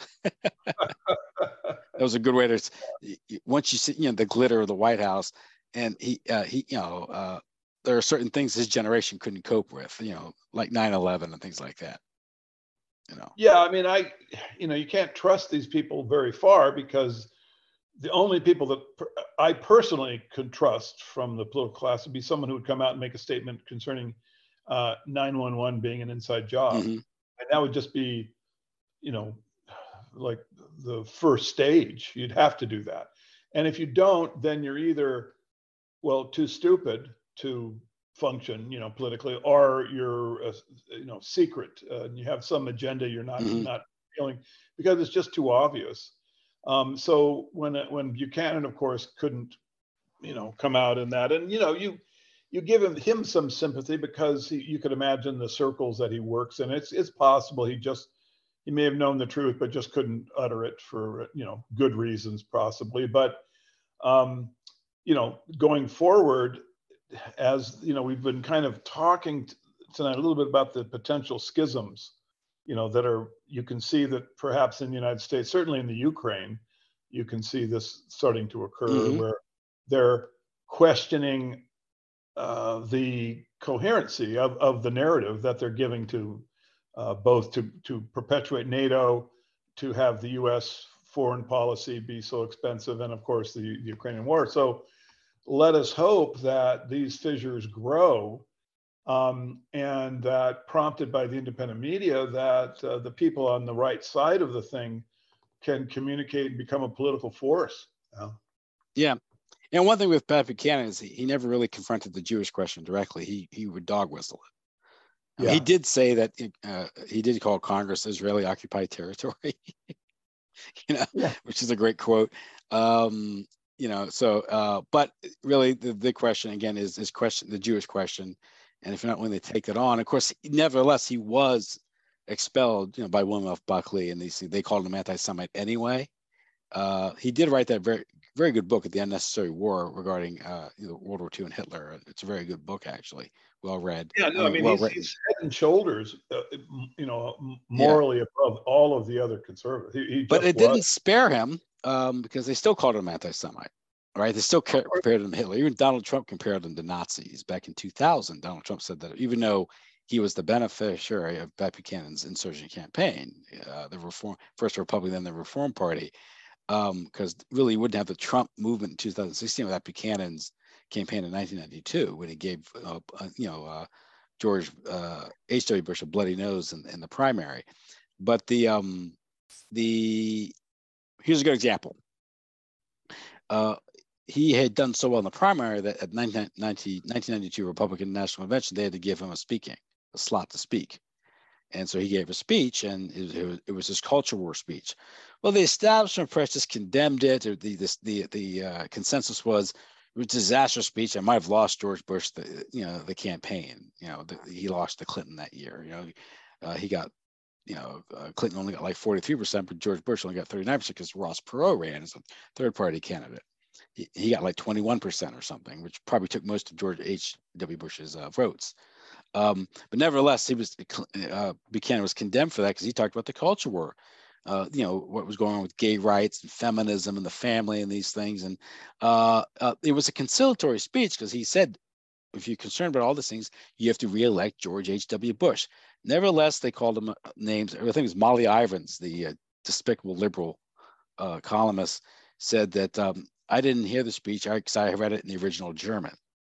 That was a good way to. Once you see, you know, the glitter of the White House, and he, uh, he, you know. Uh, there are certain things his generation couldn't cope with, you know, like nine eleven and things like that, you know. Yeah, I mean, I, you know, you can't trust these people very far because the only people that per- I personally could trust from the political class would be someone who would come out and make a statement concerning uh, nine one one being an inside job. Mm-hmm. And that would just be, you know, like the first stage. You'd have to do that. And if you don't, then you're either, well, too stupid to function, you know, politically, or you're, uh, you know, secret. Uh, and you have some agenda you're not mm-hmm. not feeling because it's just too obvious. Um, so when when Buchanan, of course, couldn't, you know, come out in that, and you know, you you give him him some sympathy because he, you could imagine the circles that he works in. It's it's possible he just he may have known the truth, but just couldn't utter it for, you know, good reasons, possibly. But um, you know, going forward, as you know, we've been kind of talking tonight a little bit about the potential schisms, you know, that are, you can see that perhaps in the United States, certainly in the Ukraine, you can see this starting to occur mm-hmm. where they're questioning uh, the coherency of, of the narrative that they're giving to uh, both to, to perpetuate NATO, to have the U S foreign policy be so expensive, and of course the, the Ukrainian war. So let us hope that these fissures grow, um, and that, prompted by the independent media, that uh, the people on the right side of the thing can communicate and become a political force. Yeah. yeah. And one thing with Pat Buchanan is he, he never really confronted the Jewish question directly. He he would dog whistle it. I mean, yeah. He did say that uh, he did call Congress Israeli occupied territory, you know, yeah. which is a great quote. Um, You know, so, uh, but really the big question again is is question the Jewish question, and if you're not willing to take that on, of course, nevertheless he was expelled, you know, by William F. Buckley, and they they called him anti-Semite anyway. Uh, he did write that very very good book, The Unnecessary War, regarding uh, you know, World War Two and Hitler. It's a very good book, actually, well read. Yeah, no, I mean, well he's, he's head and shoulders, uh, you know, morally yeah. above all of the other conservatives. He, he but it was. didn't spare him. Um, because they still called him anti-Semite, right? They still compared him to Hitler. Even Donald Trump compared him to Nazis back in two thousand. Donald Trump said that even though he was the beneficiary of Pat Buchanan's insurgent campaign, uh, the reform, first Republican, then the Reform Party, because um, really you wouldn't have the Trump movement in two thousand sixteen without Buchanan's campaign in nineteen ninety-two when he gave, uh, uh, you know, uh, George uh, H W Bush a bloody nose in, in the primary. But the um, the Here's a good example. Uh, he had done so well in the primary that at nineteen ninety-two Republican National Convention, they had to give him a speaking, a slot to speak. And so he gave a speech, and it, it, was, it was his culture war speech. Well, the establishment press just condemned it. The, the, the, the uh, consensus was it was a disastrous speech. I might have lost George Bush, the, you know, the campaign. You know, the, he lost to Clinton that year. You know, uh, he got You know, uh, Clinton only got like forty-three percent, but George Bush only got thirty-nine percent because Ross Perot ran as a third-party candidate. He, he got like twenty-one percent or something, which probably took most of George H W Bush's uh, votes. Um, but nevertheless, he was uh, Buchanan was condemned for that because he talked about the culture war. Uh, you know, what was going on with gay rights and feminism and the family and these things. And uh, uh, it was a conciliatory speech because he said, if you're concerned about all these things, you have to reelect George H W Bush. Nevertheless, they called him names. I think it was Molly Ivins, the uh, despicable liberal uh, columnist, said that um, I didn't hear the speech because I, I read it in the original German.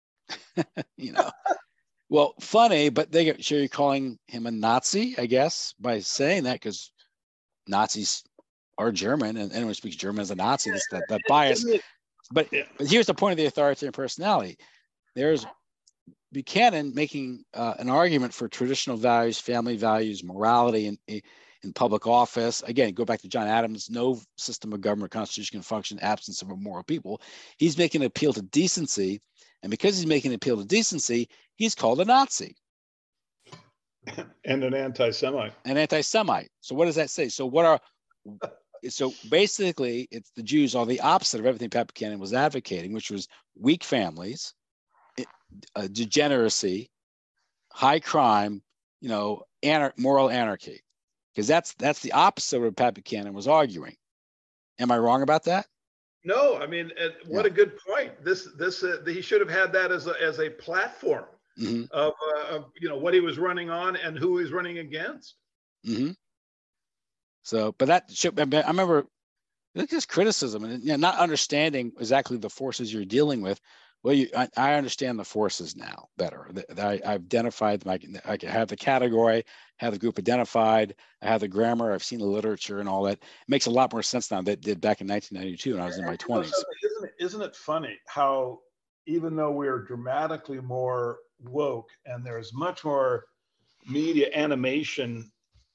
You know, well, funny, but they get sure you're calling him a Nazi, I guess, by saying that because Nazis are German, and anyone who speaks German is a Nazi. That's that, that bias. But but here's the point of the authoritarian personality. There's Buchanan making uh, an argument for traditional values, family values, morality, and in public office. Again, go back to John Adams, no system of government or constitution can function in absence of a moral people. He's making an appeal to decency. And because he's making an appeal to decency, he's called a Nazi. And an anti-Semite. An anti-Semite. So what does that say? So what are, so basically it's the Jews are the opposite of everything Pat Buchanan was advocating, which was weak families, uh, degeneracy, high crime, you know, anar- moral anarchy. Because that's that's the opposite of what Pat Buchanan was arguing. Am I wrong about that? No, I mean, uh, what yeah. a good point. This this uh, he should have had that as a as a platform mm-hmm. of, uh, of you know what he was running on and who he's running against. Mm-hmm. So, but that should, I remember this criticism and you know, not understanding exactly the forces you're dealing with. Well, you, I, I understand the forces now better. I, I've identified them. I, I have the category, have the group identified. I have the grammar. I've seen the literature and all that. It makes a lot more sense now than it did back in nineteen ninety-two when I was in my twenties. Isn't it, isn't it funny how even though we're dramatically more woke and there's much more media animation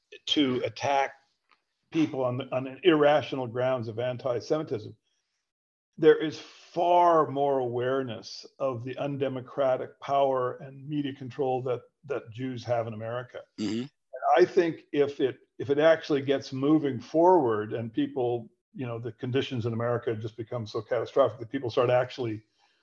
to attack people on, the, on irrational grounds of anti-Semitism, there is far more awareness of the undemocratic power and media control that that Jews have in America. Mm-hmm. And I think if it if it actually gets moving forward and people, you know, the conditions in America just become so catastrophic that people start actually,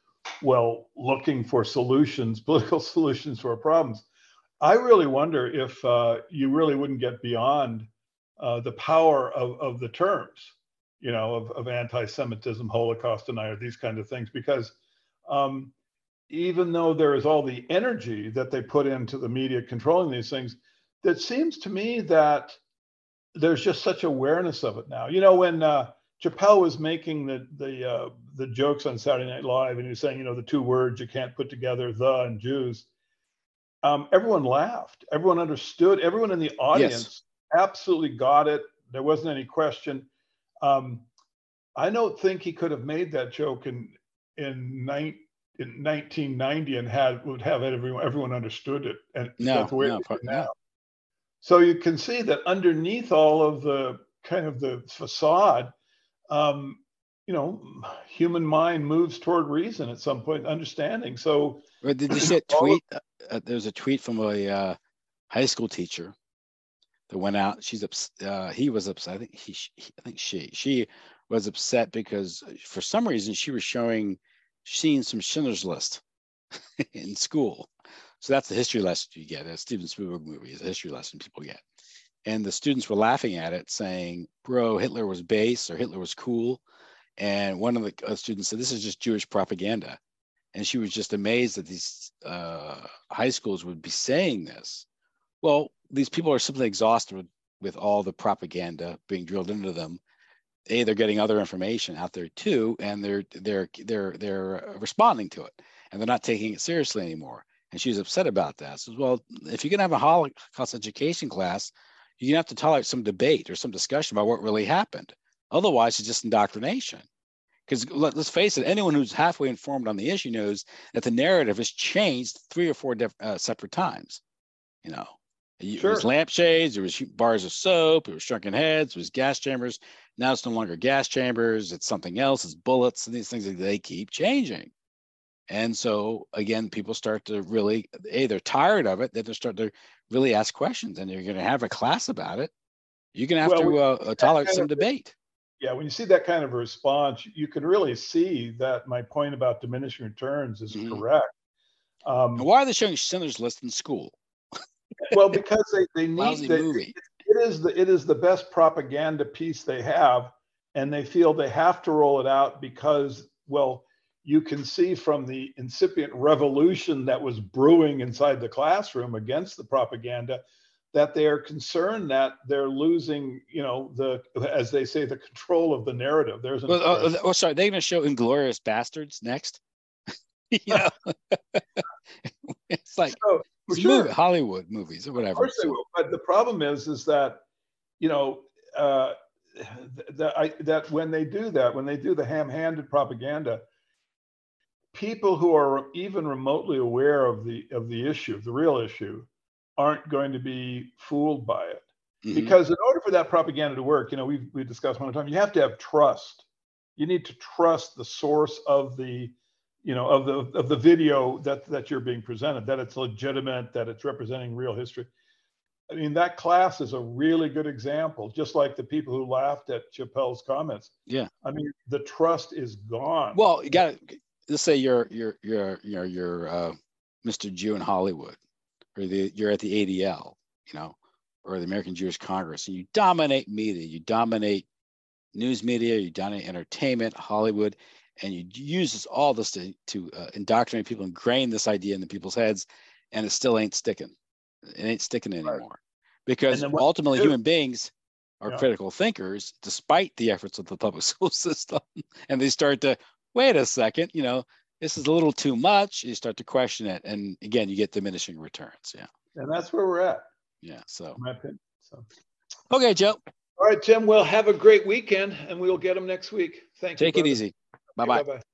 well, looking for solutions, political solutions for our problems, I really wonder if uh, you really wouldn't get beyond uh, the power of, of the terms, you know, of, of anti-Semitism, Holocaust denier, these kind of things, because um, even though there is all the energy that they put into the media controlling these things, it seems to me that there's just such awareness of it now. You know, when uh, Chappelle was making the the uh, the jokes on Saturday Night Live, and he was saying, you know, the two words you can't put together, the and Jews, um, everyone laughed. Everyone understood. Everyone in the audience yes. absolutely got it. There wasn't any question. Um, I don't think he could have made that joke in in, ni- in nineteen ninety and had would have everyone everyone understood it. And no, that's the way no, it is now. no. So you can see that underneath all of the kind of the facade, um, you know, human mind moves toward reason at some point, understanding. So, well, did you see a tweet? Uh, there's a tweet from a uh, high school teacher that went out. She's upset. Uh, he was upset. I think he, he. I think she. She was upset because for some reason she was showing, seeing some Schindler's List in school. So that's the history lesson you get. A Steven Spielberg movie is a history lesson people get. And the students were laughing at it, saying, bro, Hitler was base or Hitler was cool. And one of the uh, students said, this is just Jewish propaganda. And she was just amazed that these uh, high schools would be saying this. Well, these people are simply exhausted with, with all the propaganda being drilled into them. A, they're getting other information out there too, and they're they're they're they're responding to it, and they're not taking it seriously anymore. And she was upset about that. So, well, if you're going to have a Holocaust education class, you're going to have to tolerate some debate or some discussion about what really happened. Otherwise, it's just indoctrination. Because let, let's face it, anyone who's halfway informed on the issue knows that the narrative has changed three or four diff, uh, separate times. You know, it, sure. It was lampshades, there was bars of soap, it was shrunken heads, it was gas chambers. Now it's no longer gas chambers, it's something else, it's bullets, and these things, they keep changing. And so, again, people start to really, A, they're tired of it, then they start to really ask questions, and you're going to have a class about it. You're going to have well, to uh, tolerate some of, debate. Yeah, when you see that kind of a response, you can really see that my point about diminishing returns is mm-hmm. correct. Um, and why are they showing Schindler's List in school? Well, because they, they need the, movie. It, it is the it is the best propaganda piece they have, and they feel they have to roll it out because, well, you can see from the incipient revolution that was brewing inside the classroom against the propaganda that they are concerned that they're losing, you know, the, as they say, the control of the narrative. There's an well, oh, oh, sorry, they're going to show Inglourious Bastards next. you know, it's like so, it's sure. movie, Hollywood movies or whatever. Of course they will. But the problem is, is that, you know, uh, that I, that when they do that, when they do the ham-handed propaganda, people who are even remotely aware of the of the issue, the real issue, aren't going to be fooled by it. Mm-hmm. Because in order for that propaganda to work, you know, we've, we've discussed one time, you have to have trust. You need to trust the source of the, you know, of the of the video that that you're being presented, that it's legitimate, that it's representing real history. I mean, that class is a really good example, just like the people who laughed at Chappelle's comments. Yeah. I mean, the trust is gone. Well, you got to, let's say you're, you're, you're, you're, you're uh, Mister Jew in Hollywood, or the, you're at the A D L, you know, or the American Jewish Congress, and you dominate media, you dominate news media, you dominate entertainment, Hollywood, and you use this, all this to, to uh, indoctrinate people, ingrain this idea into people's heads, and it still ain't sticking. It ain't sticking anymore. Right. Because ultimately human beings are yeah. critical thinkers, despite the efforts of the public school system. And they start to, wait a second, you know, this is a little too much. You start to question it. And again, you get diminishing returns. Yeah. And that's where we're at. Yeah. So, in my opinion. So. Okay, Joe. All right, Tim. Well, have a great weekend, and we'll get them next week. Thank you. Take it easy. Bye-bye. Bye-bye.